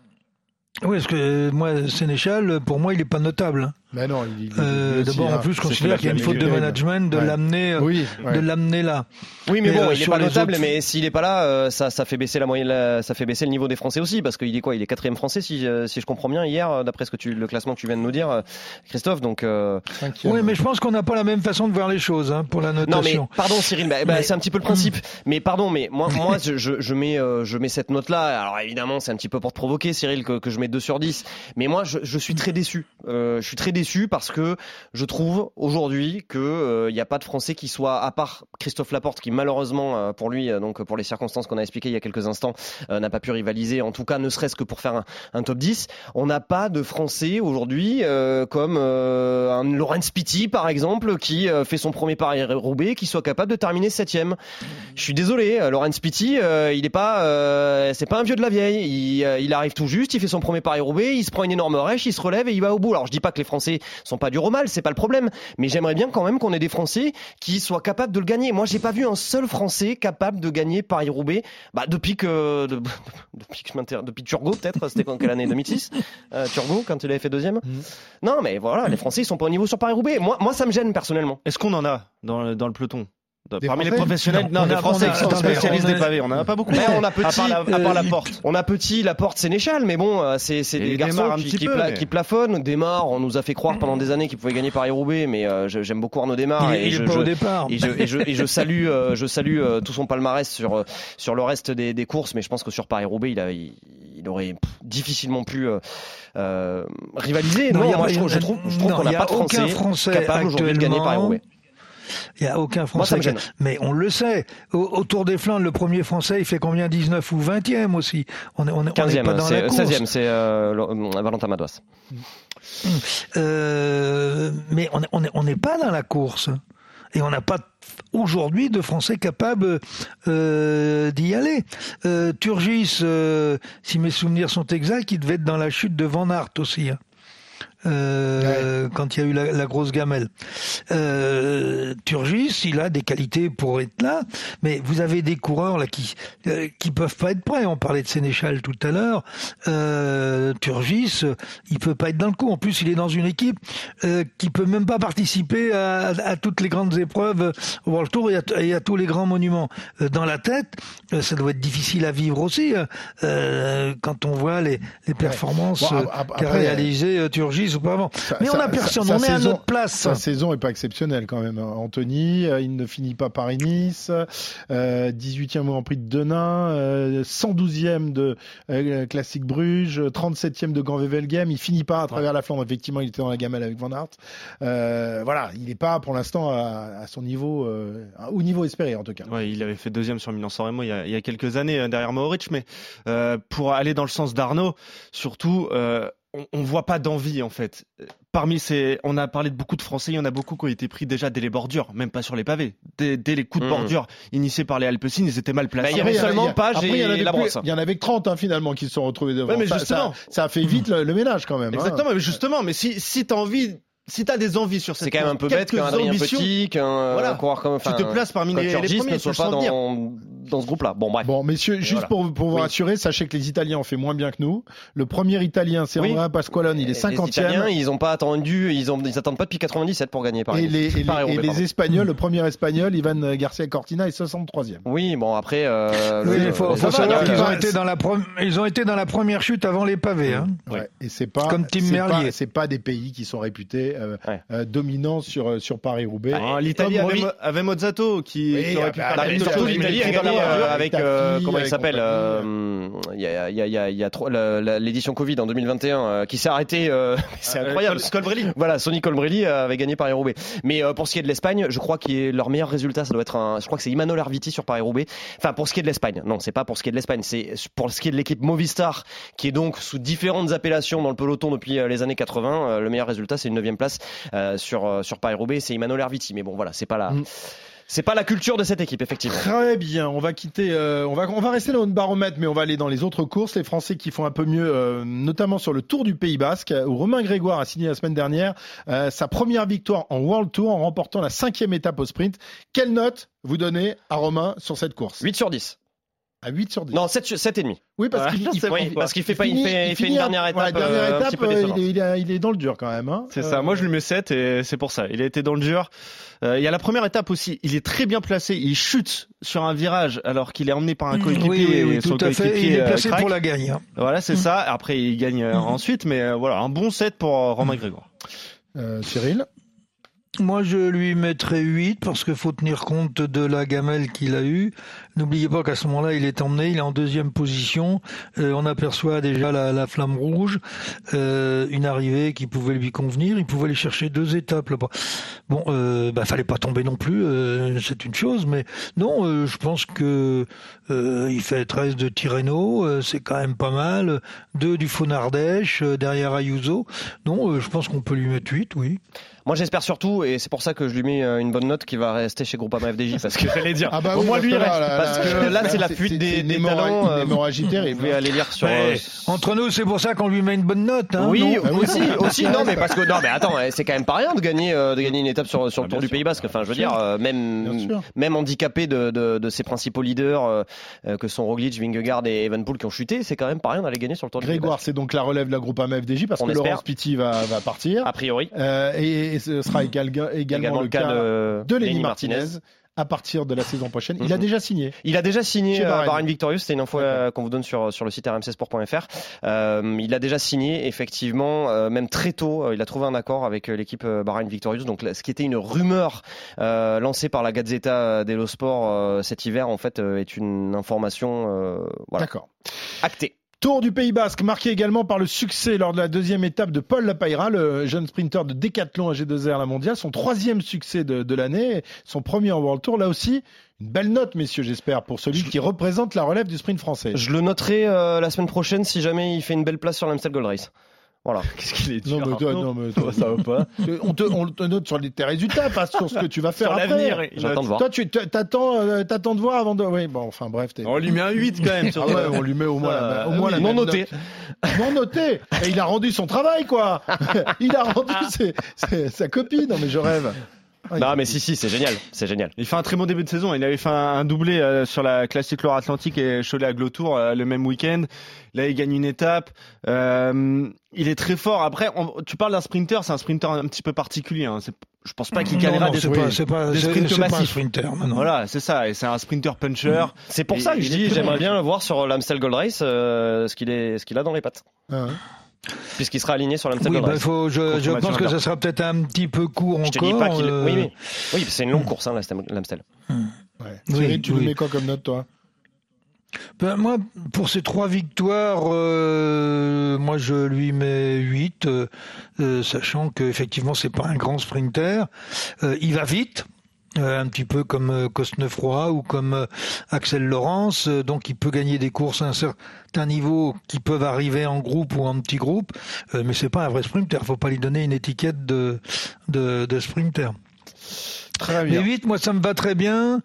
D: Oui, parce que moi, Sénéchal, pour moi, il est pas notable.
C: Mais non, il, il,
D: Euh,
C: il
D: d'abord, en plus, je considère qu'il y a une faute de management de
C: Ouais.
D: l'amener,
C: oui, ouais.
D: de l'amener là.
E: Oui, mais
D: Et,
E: bon,
D: euh,
E: il est
D: sur
E: pas
D: les
E: notable,
D: autres-
E: mais s'il est pas là, euh, ça, ça fait baisser la moyenne, la- ça fait baisser le niveau des Français aussi, parce qu'il est quoi ? Il est quatrième Français, si, euh, si je comprends bien, hier, euh, d'après ce que tu, le classement que tu viens de nous dire, euh, Christophe. Donc, euh...
D: Oui, mais je pense qu'on n'a pas la même façon de voir les choses hein, pour la
E: non,
D: notation.
E: mais pardon, Cyril, bah, bah,
D: Mais-
E: c'est un petit peu le principe. Mais pardon, mais moi, moi, je, je, je mets, euh, je mets cette note-là. Alors évidemment, c'est un petit peu pour te provoquer, Cyril, que, que je mets deux sur dix. Mais moi, je, je suis très déçu. Euh, je suis très déçu parce que je trouve aujourd'hui que il euh, n'y a pas de Français qui soit, à part Christophe Laporte, qui malheureusement euh, pour lui, euh, donc pour les circonstances qu'on a expliquées il y a quelques instants, euh, n'a pas pu rivaliser, en tout cas ne serait-ce que pour faire un, un top dix. On n'a pas de Français aujourd'hui euh, comme euh, un Laurens Pitty par exemple, qui euh, fait son premier Paris-Roubaix, qui soit capable de terminer septième. Je suis désolé, euh, Laurens Pitty, euh, il est pas, euh, c'est pas un vieux de la vieille. Il, euh, il arrive tout juste, il fait son premier Paris-Roubaix, il se prend une énorme rêche, il se relève et il va au bout. Alors je dis pas que les Français sont pas durs au mal, c'est pas le problème. Mais j'aimerais bien quand même qu'on ait des Français qui soient capables de le gagner. Moi, j'ai pas vu un seul Français capable de gagner Paris-Roubaix. Bah, depuis que, de, depuis que je m'inter... depuis Turgot, peut-être. C'était quand quelle année? deux mille six? Euh, Turgot, quand il avait fait deuxième. Mmh. Non, mais voilà, les Français, ils sont pas au niveau sur Paris-Roubaix. Moi, moi, ça me gêne personnellement.
F: Est-ce qu'on en a dans le, dans le peloton?
C: Des
F: Parmi
C: Français
F: les professionnels, non,
D: non
F: des
D: a,
F: Français
D: a,
F: qui sont
D: attendez,
F: spécialistes
D: on a,
F: des pavés, on en a pas beaucoup.
E: Mais on a petit,
F: à part la, à part la
D: euh,
F: porte.
E: On a petit, la porte Sénéchal, mais bon, c'est, c'est des garçons qui, qui,
F: peu,
E: pla-
F: mais...
E: qui plafonnent. Desmar, on nous a fait croire pendant des années qu'il pouvait gagner Paris-Roubaix, mais euh, j'aime beaucoup Arnaud Desmar.
D: Il,
E: et
D: il
E: je,
D: est pas
E: je,
D: au départ.
E: Et je, et je, et je salue, euh, je salue euh, tout son palmarès sur euh, sur le reste des, des courses, mais je pense que sur Paris-Roubaix, il a, il, il aurait pff, difficilement pu euh, euh, rivaliser. Non, non
D: a,
E: moi, je, je trouve, je trouve
D: non,
E: qu'on n'a pas de
D: Français,
E: Français capable aujourd'hui de gagner Paris-Roubaix.
D: Il n'y a aucun Français.
E: Moi,
D: mais on le sait. Au, au Tour des Flandres, le premier Français, il fait combien? dix-neuf ou vingtième aussi. On est, on est,
E: quinzième,
D: on est pas dans
E: c'est,
D: la course.
E: seizième, c'est euh, Valentin Madouas.
D: Euh, mais on n'est on est, on est pas dans la course. Et on n'a pas aujourd'hui de Français capables euh, d'y aller. Euh, Turgis, euh, si mes souvenirs sont exacts, il devait être dans la chute de Van Aert aussi. Hein. Euh, ouais. Quand il y a eu la, la grosse gamelle. Euh, Turgis, il a des qualités pour être là, mais vous avez des coureurs là qui euh, qui peuvent pas être prêts. On parlait de Sénéchal tout à l'heure. Euh, Turgis, il peut pas être dans le coup. En plus, il est dans une équipe euh, qui peut même pas participer à, à toutes les grandes épreuves au World Tour et à, et à tous les grands monuments. Euh, dans la tête, euh, ça doit être difficile à vivre aussi euh, quand on voit les, les performances ouais. bon, après, qu'a réalisé euh, Turgis. Auparavant. Ça, mais on n'a personne, on est saison, à notre place.
C: Sa saison est pas exceptionnelle quand même. Anthony, euh, il ne finit pas Paris-Nice, euh, dix-huitième Grand Prix de Denain, euh, cent douzième de euh, Classique Bruges, trente-septième de Gand-Wevelgem. Il finit pas à travers ouais. la Flandre. Effectivement, il était dans la gamelle avec Van Aert. Euh, voilà, il n'est pas pour l'instant à, à son niveau, euh, au niveau espéré en tout cas.
F: Ouais, il avait fait deuxième sur Milan-San Remo il y a, il y a quelques années euh, derrière Mohoric, mais euh, pour aller dans le sens d'Arnaud, surtout. Euh, On, on voit pas d'envie en fait. Parmi ces, on a parlé de beaucoup de Français, il y en a beaucoup qui ont été pris déjà dès les bordures, même pas sur les pavés, dès, dès les coups de bordure mmh. initiés par les Alpecin, ils étaient mal placés.
E: Bah, il y avait seulement Page
C: et
E: la brosse.
C: Il y en avait que trente hein, finalement qui se sont retrouvés devant.
F: Ouais, mais
C: ça,
F: justement,
C: ça, ça a fait vite le, le ménage quand même.
F: Exactement,
C: hein.
F: mais justement, mais si si t'as envie. Si t'as des envies sur cette
E: c'est quand même un peu bête qu'un Adrien Petit, qu'un
F: voilà.
E: coureur comme, enfin,
F: tu te places parmi les, les premiers,
E: ne soit pas dans, dans ce groupe-là. Bon, bref.
C: Bon, messieurs, juste voilà. pour, pour vous oui. rassurer, sachez que les Italiens ont fait moins bien que nous. Le premier Italien, c'est oui. Andrea Pasqualone, il est cinquantième.
E: Les Italiens, ils ont pas attendu, ils ont, ils attendent pas depuis quatre-vingt-dix-sept pour gagner, par
C: Et
E: exemple.
C: les, et les, et les Espagnols, le premier Espagnol, Ivan Garcia Cortina, est soixante-troisième.
E: Oui, bon, après, euh,
D: oui,
E: le,
D: il faut, faut savoir qu'ils ont été dans la pro- ils ont été dans la première chute avant les pavés, hein.
C: Ouais. Et c'est pas,
D: comme Tim
C: c'est
D: Merlier.
C: Pas, c'est pas des pays qui sont réputés, euh, ouais. euh, dominants sur, sur Paris-Roubaix.
F: Ah, L'Italie avait, Mo- avait Mozzato qui,
C: oui,
F: qui aurait pu
C: bah,
F: faire
E: la surtout l'Italie a gagné avec, euh, comment il s'appelle, il y a, il y a, il y a, il y a trop, la, la, l'édition Covid en deux mille vingt et un euh, qui s'est arrêtée, euh, c'est euh, incroyable.
F: Colbrelli.
E: Voilà, Sonny Colbrelli avait gagné Paris-Roubaix. Mais euh, pour ce qui est de l'Espagne, je crois que leur meilleur résultat, ça doit être un, je crois que c'est Imanol Erviti sur Paris-Roubaix. Enfin, pour ce qui est de l'Espagne, non, c'est pas pour ce qui est de l'Espagne, c'est pour ce qui est de l'équipe Movistar, qui est donc sous différentes appellations dans le peloton depuis les années quatre-vingts. Euh, le meilleur résultat, c'est une neuvième place euh, sur euh, sur Paris-Roubaix, c'est Imanol Erviti. Mais bon, voilà, c'est pas la. Mm. C'est pas la culture de cette équipe, effectivement.
C: Très bien, on va quitter, euh, on va, on va rester dans notre baromètre, mais on va aller dans les autres courses. Les Français qui font un peu mieux, euh, notamment sur le Tour du Pays Basque, où Romain Grégoire a signé la semaine dernière euh, sa première victoire en World Tour en remportant la cinquième étape au sprint. Quelle note vous donnez à Romain sur cette course ?
E: huit sur dix.
C: À huit sur dix.
E: Non, sept, sept et demi.
C: Oui, parce qu'il il,
E: oui,
C: il,
E: parce qu'il fait
C: il
E: pas,
C: finit,
E: il fait, il fait une dernière étape.
C: Ouais, dernière
E: euh,
C: étape, euh, il, est, il, est, il est dans le dur quand même. Hein.
F: C'est
C: euh,
F: ça. Moi, je lui mets sept et c'est pour ça. Il a été dans le dur. Euh, il y a la première étape aussi. Il est très bien placé. Il chute sur un virage alors qu'il est emmené par un coéquipier.
D: Oui, oui, oui,
F: et son
D: tout à fait. Il est placé
F: euh,
D: pour la gagne. Hein.
F: Voilà, c'est mmh. ça. Après, il gagne euh, mmh. ensuite. Mais euh, voilà, un bon set pour euh, Romain Grégoire.
C: Euh, Cyril ?
D: Moi, je lui mettrais huit parce qu'il faut tenir compte de la gamelle qu'il a eue. N'oubliez pas qu'à ce moment-là, il est emmené, il est en deuxième position. Euh, on aperçoit déjà la, la flamme rouge, euh, une arrivée qui pouvait lui convenir. Il pouvait aller chercher deux étapes là-bas. Bon, euh, bah, fallait pas tomber non plus, euh, c'est une chose, mais non, euh, je pense que euh, il fait treize de Tirreno, euh, c'est quand même pas mal. deux du Faune-Ardèche, euh, derrière Ayuso. Non, euh, je pense qu'on peut lui mettre huit, oui.
E: Moi, j'espère surtout, et c'est pour ça que je lui mets une bonne note, qui va rester chez Groupama F D J, parce que j'allais dire.
C: Ah bah
E: au
C: oui,
E: moins lui, il reste.
C: là,
E: parce
C: là,
E: que
C: là,
E: là,
C: là,
E: c'est la
C: c'est,
E: fuite
C: c'est,
E: des,
C: c'est
E: des
C: une
E: talents.
C: Une hémorragie terrible.
E: Vous pouvez aller lire sur.
D: Mais,
E: euh,
D: entre nous, c'est pour ça qu'on lui met une bonne note. Hein,
E: oui,
D: non
E: aussi, aussi. Non, mais parce que non, mais attends, c'est quand même pas rien de gagner, euh, de gagner une étape sur sur le ah, Tour du sûr. Pays Basque. Enfin, je veux dire, euh, même même handicapé de de de ses principaux leaders euh, que sont Roglic, Vingegaard et Evenepoel qui ont chuté, c'est quand même pas rien d'aller gagner sur le Tour du Pays Basque.
C: Grégoire, c'est donc la relève de la Groupama F D J parce que Laurent Spiti va va partir.
E: A priori.
C: Et ce sera également le cas de, de Lenny Martinez. Martinez à partir de la saison prochaine. Il a déjà signé.
E: Il a déjà signé euh, Bahrain Victorious. C'était une info euh, qu'on vous donne sur sur le site r m c sport point f r. Euh, il a déjà signé, effectivement, euh, même très tôt. Euh, il a trouvé un accord avec euh, l'équipe euh, Bahrain Victorious. Donc, ce qui était une rumeur euh, lancée par la Gazzetta dello Sport euh, cet hiver, en fait, euh, est une information euh, voilà,
C: D'accord.
E: actée.
C: Tour du Pays Basque, marqué également par le succès lors de la deuxième étape de Paul Lapayra, le jeune sprinter de Décathlon à G deux R la mondiale, son troisième succès de, de l'année, son premier en World Tour. Là aussi, une belle note, messieurs, j'espère, pour celui je... qui représente la relève du sprint français.
E: Je le noterai euh, la semaine prochaine si jamais il fait une belle place sur l'Amstel Gold Race. Voilà.
F: Qu'est-ce qu'il est dur.
C: Non, mais toi, non, mais toi, ça va pas. On te, on te note sur les, tes résultats, pas sur ce que tu vas faire sur après. L'avenir.
E: J'attends de voir.
C: Toi, tu t'attends, euh, t'attends de voir avant de. Oui, bon, enfin, bref. T'es...
F: On lui met un huit quand même. Sur
C: ah ouais, on lui met au moins,
F: euh,
C: la, au moins
E: oui,
C: la
E: non noté.
C: Non noté. Et il a rendu son travail, quoi. Il a rendu ses, ses, sa copie. Non, mais je rêve.
E: Ah, non mais si si c'est génial, c'est génial.
F: Il fait un très bon début de saison. Il avait fait un, un doublé euh, sur la classique Loire-Atlantique et Cholet à Glotour euh, le même week-end. Là il gagne une étape. Euh, il est très fort. Après on, tu parles d'un sprinter, c'est un sprinter un petit peu particulier. Hein. C'est, je pense pas qu'il gagnera des,
D: c'est
F: oui,
D: pas, c'est pas,
F: des
D: c'est,
F: sprinters
D: c'est
F: massifs.
D: Pas un sprinter, non.
F: Voilà c'est ça. Et c'est un sprinter puncher.
E: C'est pour
F: et,
E: ça que je dis j'aimerais bien le voir sur l'Amstel Gold Race, euh, ce qu'il est, ce qu'il a dans les pattes.
C: Ah ouais.
E: Puisqu'il sera aligné sur l'Amstel
D: oui,
E: Gold
D: bah,
E: Race.
D: faut, je, je pense que ça sera peut-être un petit peu court
E: je
D: encore.
E: Je te dis pas qu'il...
D: Euh...
E: Oui, oui. oui, c'est une longue course, hein, l'Amstel.
C: Hum. Ouais. Thierry, oui, tu oui. lui mets quoi comme note, toi?
D: Ben, moi, pour ces trois victoires, euh, moi je lui mets huit, euh, euh, sachant qu'effectivement c'est pas un grand sprinter. Euh, il va vite. Euh, un petit peu comme euh, Cosnefroy ou comme euh, Axel Laurence, euh, donc il peut gagner des courses à un certain niveau qui peuvent arriver en groupe ou en petit groupe, euh, mais c'est pas un vrai sprinter, faut pas lui donner une étiquette de de, de sprinter.
C: Très bien.
D: Mais huit, moi, ça me va très bien.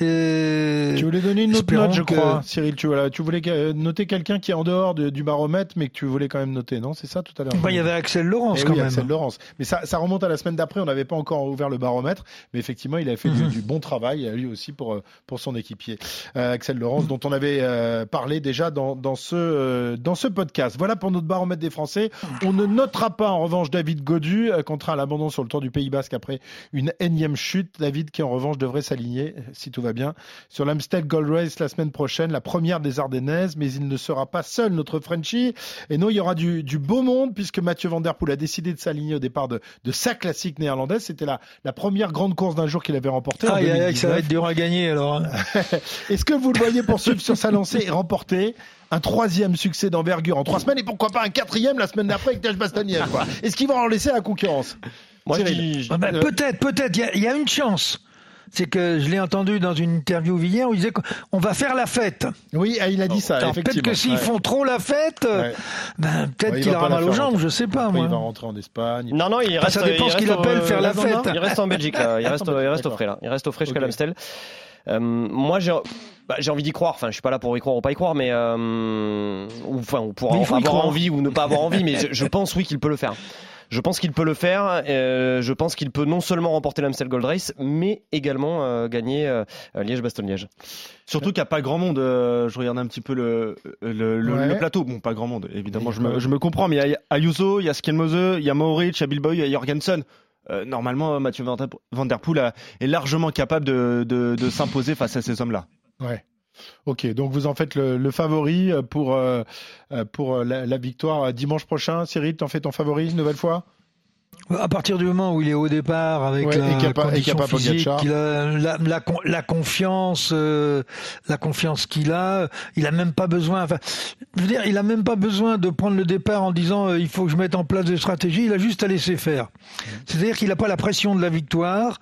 D: Et...
C: Tu voulais donner une autre note, je
D: que...
C: crois, Cyril. Tu, voilà, tu voulais noter quelqu'un qui est en dehors de, du baromètre, mais que tu voulais quand même noter, non? C'est ça, tout à l'heure?
D: Bah, il y avait Axel Laurence,
C: eh
D: quand
C: oui,
D: même.
C: Axel Laurence. Mais ça, ça remonte à la semaine d'après. On n'avait pas encore ouvert le baromètre, mais effectivement, il a fait mm-hmm. du, du bon travail, lui aussi, pour, pour son équipier. Euh, Axel Laurence, mm-hmm. dont on avait euh, parlé déjà dans, dans, ce, euh, dans ce podcast. Voilà pour notre baromètre des Français. On ne notera pas, en revanche, David Gaudu, euh, contraint à l'abandon sur le Tour du Pays Basque après une énième chute. David, qui en revanche devrait s'aligner, si tout va bien, sur l'Amstel Gold Race la semaine prochaine, la première des Ardennaises, mais il ne sera pas seul, notre Frenchie. Et non, il y aura du, du beau monde, puisque Mathieu Van Der Poel a décidé de s'aligner au départ de, de sa classique néerlandaise. C'était la, la première grande course d'un jour qu'il avait remportée.
D: Ah,
C: en deux mille dix-neuf.
D: Ça va être dur à gagner, alors.
C: Est-ce que vous le voyez poursuivre sur sa lancée et remporter un troisième succès d'envergure en trois semaines, et pourquoi pas un quatrième la semaine d'après avec Liège-Bastogne-Liège, quoi? Est-ce qu'ils vont en laisser à la concurrence?
E: Moi, je dis,
D: ah ben, euh... peut-être, peut-être. Il y, y a une chance. C'est que je l'ai entendu dans une interview hier où il disait qu'on va faire la fête.
C: Oui, il a dit ça, alors, effectivement.
D: Peut-être que s'ils ouais. font trop la fête, ouais. ben, peut-être ouais, qu'il aura mal aux jambes, je sais pas.
C: Après,
D: moi.
C: Il va rentrer en Espagne.
E: Non, non, il reste.
D: Ça dépend ce qu'il appelle euh, faire la fête.
E: Il reste en Belgique, là. Il reste, il reste au frais, là. Il reste au frais jusqu'à okay. l'Amstel. Euh, moi, j'ai, bah, j'ai envie d'y croire. Enfin, je suis pas là pour y croire ou pas y croire, mais euh, ou, enfin, on pourra avoir croire. envie ou ne pas avoir envie, mais je, je pense oui qu'il peut le faire. Je pense qu'il peut le faire. Euh, je pense qu'il peut non seulement remporter l'Amstel Gold Race, mais également euh, gagner euh, Liège-Bastogne-Liège.
F: Surtout qu'il n'y a pas grand monde. Euh, je regardais un petit peu le, le, le, ouais. le plateau. Bon, pas grand monde, évidemment, je me, je me comprends, mais il y a Ayuso, il y a Skelmose, il y a Mohoric, il y a Bilbao, il y a Jorgensen. Euh, normalement, Mathieu Van Der Poel a, est largement capable de, de, de s'imposer face à ces hommes-là.
C: Ouais. Ok, donc vous en faites le, le favori pour, euh, pour la, la victoire dimanche prochain. Cyril, t'en fais ton favori une nouvelle fois?
D: À partir du moment où il est au départ avec ouais, la, la condition pas, physique, qu'il a, la, la, la confiance, euh, la confiance qu'il a, il a même pas besoin. Enfin, je veux dire, il a même pas besoin de prendre le départ en disant euh, il faut que je mette en place des stratégies. Il a juste à laisser faire. Mmh. C'est-à-dire qu'il n'a pas la pression de la victoire,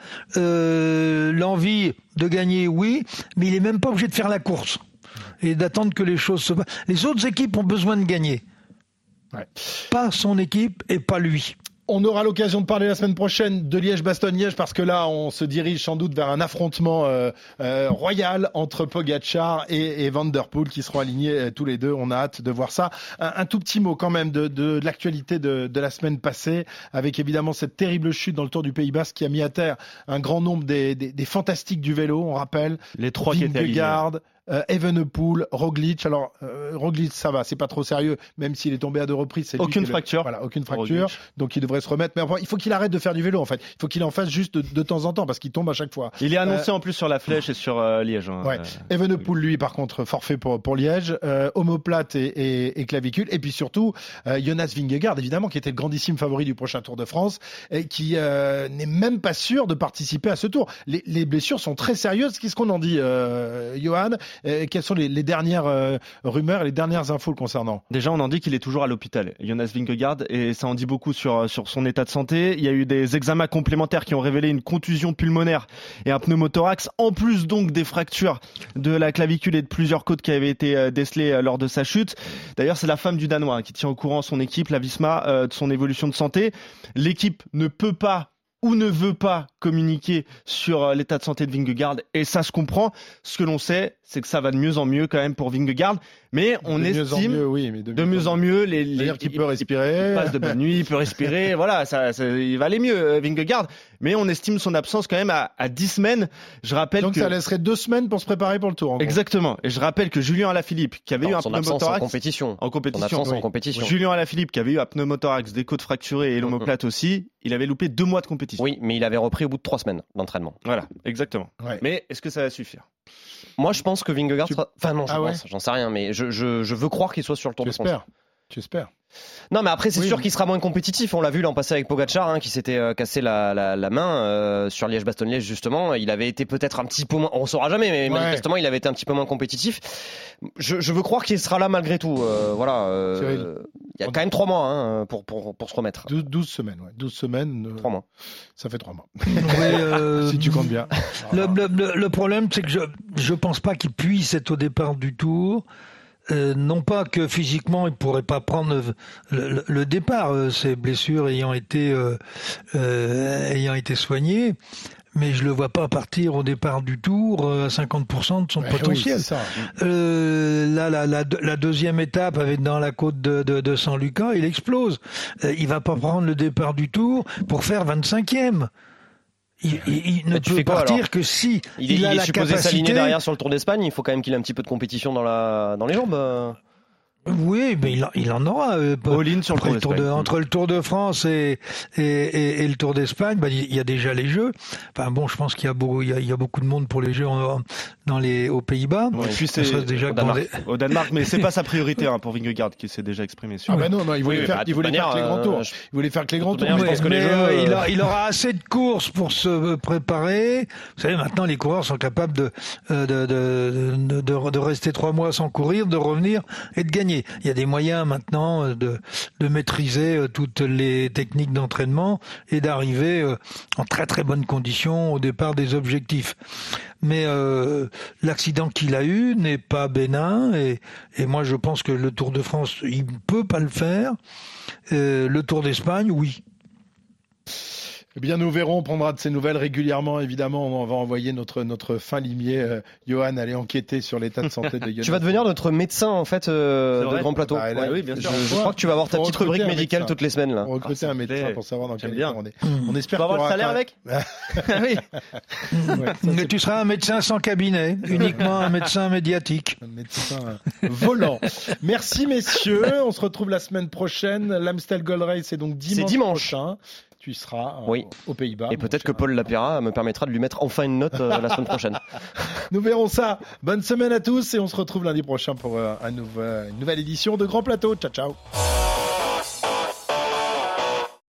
D: euh, l'envie de gagner, oui, mais il est même pas obligé de faire la course et d'attendre que les choses se passent. Les autres équipes ont besoin de gagner, ouais. Pas son équipe et pas lui.
C: On aura l'occasion de parler la semaine prochaine de Liège-Bastogne-Liège parce que là, on se dirige sans doute vers un affrontement euh, euh, royal entre Pogačar et, et Van Der Poel qui seront alignés euh, tous les deux. On a hâte de voir ça. Un, un tout petit mot quand même de, de, de l'actualité de, de la semaine passée avec évidemment cette terrible chute dans le Tour du Pays Basque qui a mis à terre un grand nombre des, des, des fantastiques du vélo. On rappelle
F: les trois qui étaient alignés.
C: Euh, Evenepoel, Roglic. Alors euh, Roglic, ça va, c'est pas trop sérieux, même s'il est tombé à deux reprises. C'est
F: aucune
C: lui
F: fracture.
C: Le... Voilà, aucune fracture. Roglic. Donc il devrait se remettre. Mais enfin, il faut qu'il arrête de faire du vélo en fait. Il faut qu'il en fasse juste de, de temps en temps parce qu'il tombe à chaque fois.
F: Il est annoncé euh... en plus sur la flèche et sur euh, Liège. Hein.
C: Ouais. Euh... Evenepoel, lui, par contre, forfait pour pour Liège. Euh, omoplate et, et, et clavicule. Et puis surtout euh, Jonas Vingegaard, évidemment, qui était le grandissime favori du prochain Tour de France et qui euh, n'est même pas sûr de participer à ce Tour. Les, les blessures sont très sérieuses. Qu'est-ce qu'on en dit, euh, Johan? euh, Quelles sont les, les dernières euh, rumeurs et les dernières infos le concernant?
F: Déjà, on en dit qu'il est toujours à l'hôpital, Jonas Vingegaard, et ça en dit beaucoup sur, sur son état de santé. Il y a eu des examens complémentaires qui ont révélé une contusion pulmonaire et un pneumothorax, en plus donc des fractures de la clavicule et de plusieurs côtes qui avaient été décelées lors de sa chute. D'ailleurs, c'est la femme du Danois hein, qui tient au courant son équipe, la Visma, euh, de son évolution de santé. L'équipe ne peut pas ou ne veut pas communiquer sur l'état de santé de Vingegaard, et ça se comprend. Ce que l'on sait, c'est que ça va de mieux en mieux quand même pour Vingegaard, mais on
C: de
F: estime
C: mieux en mieux, oui, mais de,
F: de mieux en mieux, les, les
C: c'est-à-dire qu'il peut respirer,
F: il passe de bonne nuit, il peut respirer, voilà, ça, ça, il va aller mieux Vingegaard, mais on estime son absence quand même à, à dix semaines. Je rappelle
C: donc
F: que
C: ça laisserait deux semaines pour se préparer pour le Tour.
F: Exactement, et je rappelle que Julien Alaphilippe qui avait
E: non,
F: eu un pneumothorax
E: en compétition,
F: en compétition,
E: oui. en compétition.
F: Julien Alaphilippe qui avait eu un pneumothorax, des côtes fracturées et l'omoplate mm-hmm. aussi, il avait loupé deux mois de compétition.
E: Oui, mais il avait repris au bout de trois semaines d'entraînement.
F: Voilà, exactement.
C: Ouais.
F: Mais est-ce que ça va suffire?
E: Moi, je pense que Vingegaard
C: tu...
E: sera... Enfin non, je
C: ah
E: pense, ouais. j'en sais rien, mais je, je, je veux croire qu'il soit sur le Tour
C: tu
E: de France.
C: Espères. Tu espères.
E: Non, mais après, c'est
C: oui,
E: sûr
C: mais...
E: qu'il sera moins compétitif. On l'a vu l'an passé avec Pogačar, hein, qui s'était euh, cassé la, la, la main euh, sur Liège-Bastogne-Liège, justement. Il avait été peut-être un petit peu moins... On saura jamais, mais ouais. manifestement, il avait été un petit peu moins compétitif. Je, je veux croire qu'il sera là malgré tout. Euh, voilà. Euh, il y a quand même trois mois hein, pour, pour, pour se remettre.
C: douze semaines, ouais. douze semaines. Euh...
E: Trois mois.
C: Ça fait trois mois.
D: Oui, euh...
C: si tu comptes bien.
D: Le, le, le problème, c'est que je je pense pas qu'il puisse être au départ du Tour. Euh, non pas que physiquement il pourrait pas prendre le, le, le départ, euh, ses blessures ayant été euh, euh, ayant été soignées, mais je le vois pas partir au départ du Tour à cinquante pour cent de son
C: ouais,
D: potentiel.
C: Oui, c'est ça.
D: Euh, là, la, la, la deuxième étape avec dans la côte de, de, de San Luca, il explose. Euh, il va pas prendre le départ du Tour pour faire vingt-cinquième. Il, il, il ne peut
E: quoi,
D: partir
E: alors
D: que si
E: il,
D: il,
E: il
D: a
E: est
D: la
E: supposé
D: capacité.
E: s'aligner derrière sur le Tour d'Espagne. Il faut quand même qu'il ait un petit peu de compétition dans la dans les jambes.
D: Oui, mais il, il en aura. Euh,
F: All-in sur le Tour,
D: le tour de, entre le Tour de France et, et, et, et le Tour d'Espagne, bah, il y a déjà les Jeux. Enfin bon, je pense qu'il y a beaucoup, il y a, il y a beaucoup de monde pour les Jeux en, dans les, aux Pays-Bas.
F: Ouais, et puis c'est
D: déjà
F: au Danemark, les... au Danemark, mais c'est pas sa priorité hein, pour Vingegaard qui s'est déjà exprimé sur.
C: Ah bah non, non, il voulait
E: oui,
C: faire,
E: bah,
C: il voulait
E: manière,
C: faire que les grands tours.
E: Euh,
C: il voulait faire que les grands tours.
D: Ouais,
C: je pense que
D: mais
C: les jeux,
D: euh,
C: euh...
D: il, a, il aura assez de courses pour se préparer. Vous savez, maintenant les coureurs sont capables de de, de, de, de, de rester trois mois sans courir, de revenir et de gagner. Il y a des moyens maintenant de, de maîtriser toutes les techniques d'entraînement et d'arriver en très très bonnes conditions au départ des objectifs. Mais euh, l'accident qu'il a eu n'est pas bénin et, et moi je pense que le Tour de France, il peut pas le faire. Euh, le Tour d'Espagne, oui.
C: Eh bien, nous verrons, on prendra de ces nouvelles régulièrement, évidemment. On va envoyer notre, notre fin limier, euh, Johan, aller enquêter sur l'état de santé de Jonas.
E: Tu vas devenir notre médecin, en fait, euh, de Grand Plateau.
C: Bah, là,
E: ouais.
C: Oui, bien sûr.
E: Je, je crois que tu vas avoir ta petite rubrique médicale toutes les semaines, là.
C: On recruter ah, un médecin fait... pour savoir dans quel état on est.
E: Mmh.
C: On espère
E: tu vas avoir le salaire, mec.
D: Oui. Ouais, mais tu seras un médecin sans cabinet, uniquement un médecin médiatique.
C: Un médecin volant. Merci, messieurs. On se retrouve la semaine prochaine. L'Amstel Gold Race, c'est donc dimanche,
E: c'est dimanche.
C: prochain. Tu seras euh,
E: oui.
C: aux Pays-Bas.
E: Et peut-être que Paul Lapéra me permettra de lui mettre enfin une note euh, la semaine prochaine.
C: Nous verrons ça. Bonne semaine à tous et on se retrouve lundi prochain pour euh, un nouveau, une nouvelle édition de Grand Plateau. Ciao, ciao.